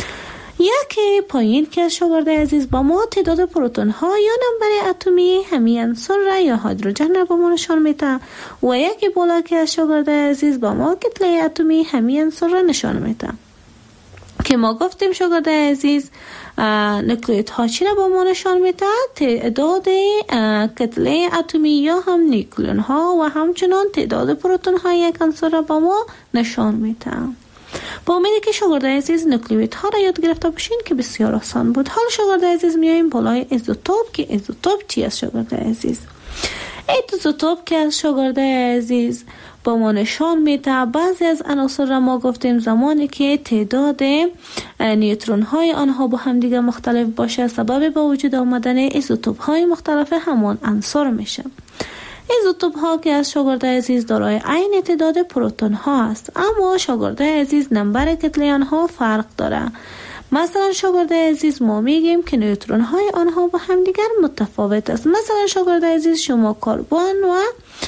Speaker 2: یک پایین که از شاگردای عزیز با ما تعداد پروتون ها یا نمبر اتمی همین عنصر را یا هیدروژن را به ما نشان میده و یک بالا که از شاگردای عزیز با ما کتله اتمی همین عنصر را نشان میده که ما گفتیم شاگردای عزیز نوکلئوید ها چی را با ما نشان میده؟ تعداد کتله اتمی یا هم نیوکلئون ها و همچنان تعداد پروتون های یک عنصر را با ما نشان میده. با امیدی که شاگردای عزیز نوکلئوید ها را یاد گرفته باشین که بسیار آسان بود. حالا شاگردای عزیز میایم بالای ایزوتوپ که ایزوتوپ چی است شاگردای عزیز؟ ایزوتوپ که از شاگردای عزیز با ما نشان میده بعضی از عناصر را ما گفتیم زمانی که تعداد نیوترون های آنها با هم دیگه مختلف باشه سبب به وجود آمدن ایزوتوپ های مختلف همان عنصر میشه. ایزوتوپ ها که از شاگردای عزیز دارای عین تعداد پروتون ها است، اما شاگردای عزیز نمبر کتله آنها فرق داره. مثلا شاگردای عزیز ما میگیم که نیوترون های آنها با هم دیگر متفاوت است. مثلا شاگردای عزیز، شما کربن و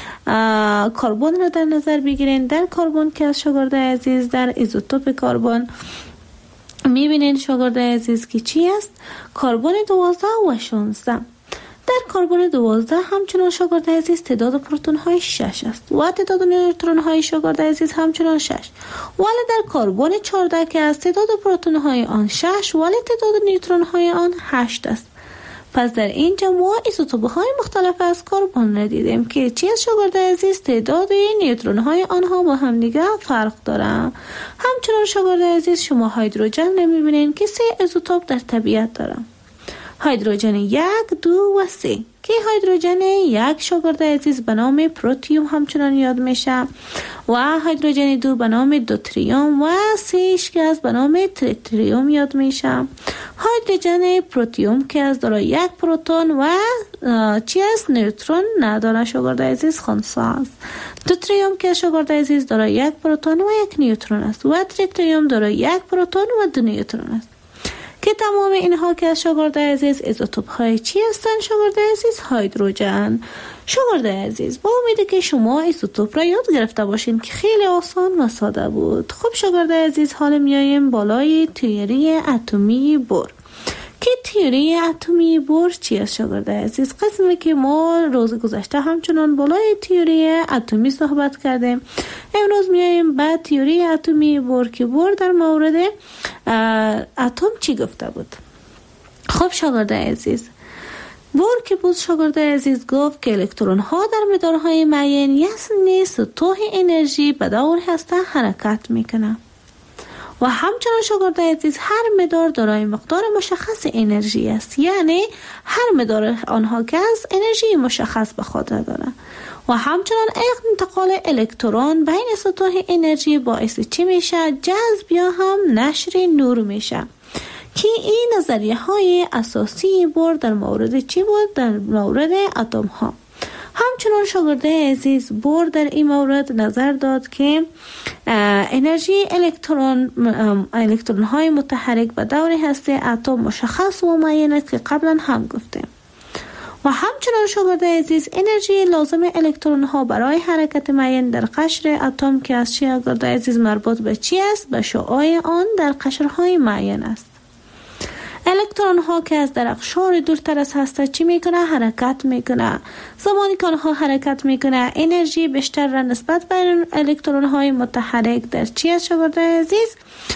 Speaker 2: کربن را در نظر بگیرین. در کربن که از شاگردای عزیز در ایزوتوپ کربن میبینین شاگردای عزیز که چی است؟ کربن دوازده و شانزده. در کربن دوازده همچنان شاگردای عزیز تعداد پروتون های شش است و تعداد نیوترون های شاگردای عزیز همچنان شش. ولی در کربن چهارده که از تعداد پروتون های آن شش ولی تعداد نیوترون های آن هشت است. پس در اینجا ما ایزوتوپ های مختلف از کربن را دیدیم که چی از شاگردای عزیز تعداد نیوترون های آنها با هم دیگه فرق داره. همچنان شاگردای عزیز، شما هیدروژن را میبینین که سه ایزوتوپ در طبیعت داره. هیدروژن یک، دو و سه که هیدروژن یک شاگردای عزیز به نام پروتیوم همچنان یاد میشه و هیدروژن دو به نام دوتریوم و سهش که از به نام تریتریوم یاد میشه. هیدروژن پروتیوم که از دارای یک پروتون و چی است؟ نیوترون نداره شاگردای عزیز، خنثی است. دوتریوم که شاگردای عزیز دارای یک پروتون و یک نیوترون است و تریتریوم دارای یک پروتون و دو نیوترون است که تمام اینها که از شاگردای عزیز ایزوتوپ های چی هستن شاگردای عزیز؟ هیدروژن. شاگردای عزیز، با امیدی که شما ایزوتوپ را یاد گرفته باشین که خیلی آسان و ساده بود. خب شاگردای عزیز، حالا میایم بالای تئوری اتمی بور که تئوری اتمی بور چی است شاگردای عزیز؟ قسمی که ما روز گذشته همچنان بالای تئوری اتمی صحبت کردیم. امروز میایم بعد تئوری اتمی بور که بور در مورد اتم چی گفته بود. خب شاگردای عزیز، بور که بود شاگردای عزیز گفت که الکترون ها در مدارهای معین یعنی سطوح انرژی به دور هسته حرکت میکنه و همچنان شاگردای عزیز هر مدار دارای مقدار مشخص انرژی است، یعنی هر مدار آنها که از انرژی مشخص به خود داره و همچنان انتقال الکترون بین سطوح انرژی باعث چی میشه؟ جذب یا هم نشر نور میشه که این نظریه های اساسی بور در مورد چی بود؟ در مورد اتم ها. همچنان شاگردای عزیز بور در این مورد نظر داد که انرژی الکترون الکترون های متحرک به دور هسته اتم مشخص و معین است که قبلا هم گفتیم و و همچنان شاگرد عزیز انرژی لازم الکترون ها برای حرکت معین در قشر اتم که از شاگرد عزیز مربوط به چی است؟ به شعاع آن در قشرهای معین است. الکترون ها که از در اقشار دورتر از هسته چی میکنه؟ حرکت میکنه. زمانی که آنها حرکت میکنه انرژی بیشتر را نسبت به الکترون های متحرک در چی است شاگرد عزیز؟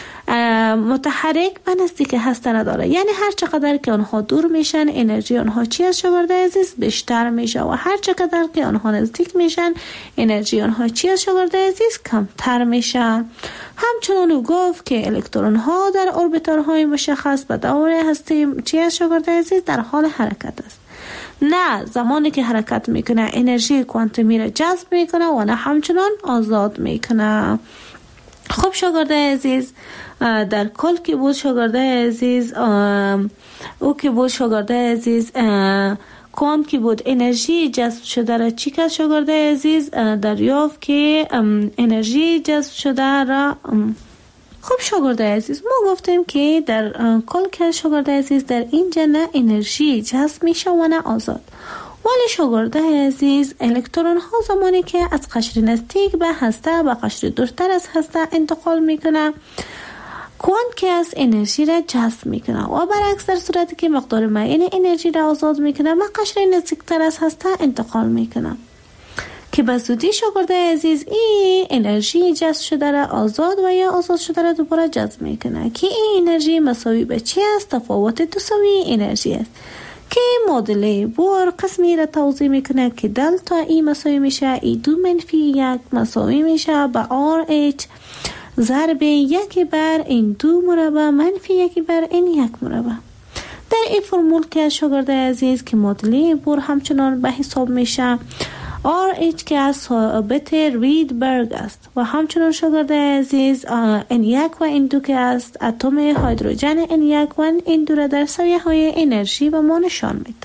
Speaker 2: متحرک به نزدیک هسته نداره. یعنی هر چقدر که آنها دور میشن انرژی آنها چی است شاگرد عزیز؟ بیشتر میشه و هر چقدر که آنها نزدیک میشن انرژی آنها چی است شاگرد عزیز؟ کمتر میشن. همچنان او گفت که الکترون ها در اوربیتال‌های مشخص به دور هسته چی است شاگرد عزیز؟ در حال حرکت است. نه زمانی که حرکت میکنه انرژی کوانتومی را جذب میکنه و نه همچنان آزاد میکنه. خب شاگرد عزیز در کل که بود شاگرد عزیز او که بود شاگرد عزیز کوانت که بود انرژی جذب شده را چی کرد شاگرد عزیز؟ دریافت که انرژی جذب شده را. خب شاگرد عزیز ما گفتیم که در کل که شاگرد عزیز در اینجا نه انرژی جذب میشه و نه آزاد. ولی شاگرد عزیز الکترون ها زمانی که از قشر نزدیک به هسته به قشر دورتر از هسته انتقال میکنه کوانت که از انرژی را جذب میکنه و برعکس در صورتی که مقدار معین انرژی را آزاد میکنه و قشر نزدیکتر از هسته انتقال میکنه که به زودی شاگرد عزیز این انرژی جذب شده را آزاد و یا آزاد شده را دوباره جذب میکنه که این انرژی مساوی به چی است؟ تفاوت تساوی انرژی است که معادله بور قسمی را توضیح میکنه که دلتا ای مساوی میشه ای دو منفی یک مساوی میشه به آر اچ ضرب یکی بر این دو مربع منفی یکی بر این یک مربع. در این فرمول که شاگرد عزیز که معادله بور همچنان به حساب میشه آر اچ که از ثابت ریدبرگ است و همچنان شاگرد عزیز ان یک و ان دو که است اتم هیدروژن ان یک و ان دو را در سویه های انرژی و ما نشان میده.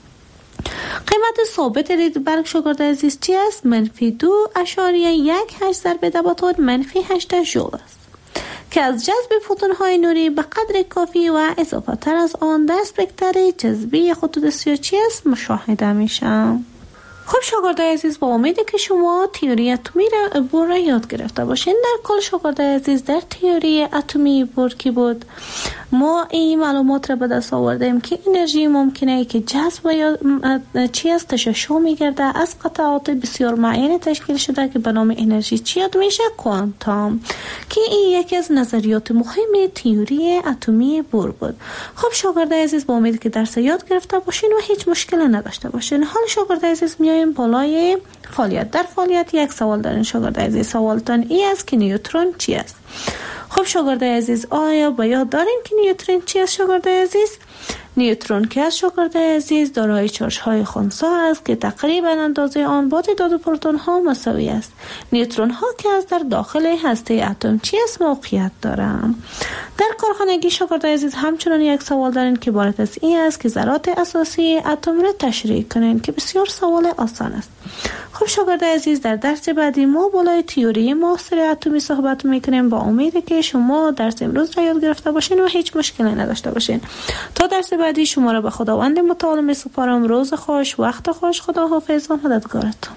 Speaker 2: قیمت ثابت ریدبرگ شاگرد عزیز چی است؟ منفی دو اشاریه یک هشت ضرب دباتور منفی هشت ژول است که از جذب فوتون های نوری به قدر کافی و اضافه تر از آن در اسپکتر جذبی خطوط سیاه چی است؟ مشاهده میشه. خب شاگرد عزیز با امیده که شما تئوری اتمی را بور را یاد گرفته باشین. در کل شاگرد عزیز در تئوری اتمی بور کی بود ما این معلومات را به دست آوردیم که انرژی ممکنه که جذب یا چی است تشعشع میگرده از قطعات بسیار معین تشکیل شده که به نام انرژی چی یاد میشه؟ کوانتوم، که این یکی از نظریات مهم تئوری اتمی بور بود. خب شاگرد عزیز با امید که درس یاد گرفته باشین و هیچ مشکلی نداشته باشین. حال شاگرد عزیز میایم بالای فعالیت. در فعالیت یک سوال دارین شاگرد عزیز. سوالتان ای است که نیوترون چی است؟ خب شاگرد عزیز آیا با یاد دارین که نیوترون چی است شاگرد عزیز؟ نیوترون که از شاگرد عزیز دارای چارج های خنثی است که تقریبا اندازه آن با تعداد پروتون ها مساوی است. نیوترون ها که از در داخل هسته اتم چی است موقعیت دارند. در کارخانگی شاگرد عزیز همچنان یک سوال دارین که عبارت از این است که ذرات اساسی اتم را تشریح کنین که بسیار سوال آسان است. خب شاگرد عزیز در درس بعدی ما بالای تئوری معاصر اتمی صحبت میکنیم با امید که شما درس امروز را یاد گرفته باشین و هیچ مشکلی نداشته باشین. تا درس بعدی شما را به خداوند متعال میسپارم. روز خوش، وقت خوش، خدا حافظ و مددگارتون.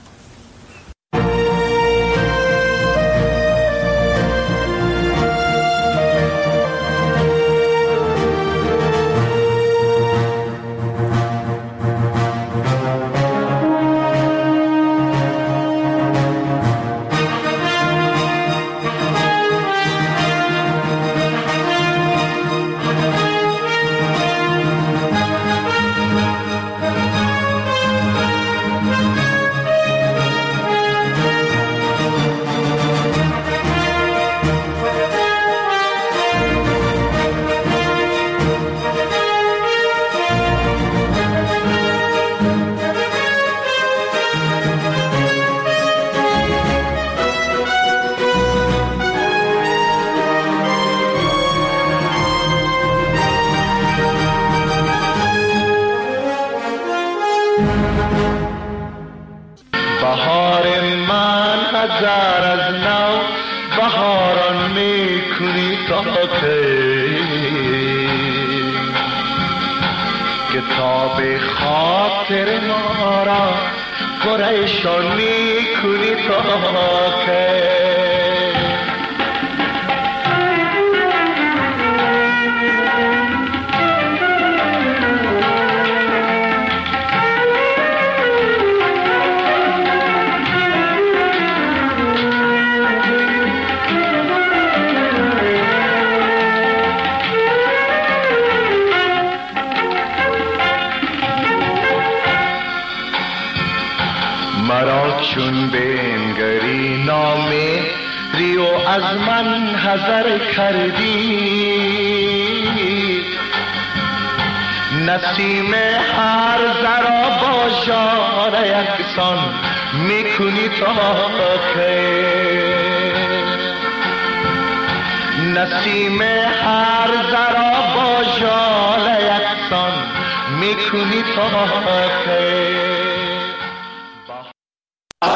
Speaker 3: بهار من هزار از نو بهاران میکنی تا که کتاب خاطر ما را پریشانی کنی تا که مرا چون بنگری نامه ریو از من حذر کردی نسیم هر ذرا با ژاله یکسان میکنی تا که نسیم هر ذرا با ژاله یکسان میکنی تا که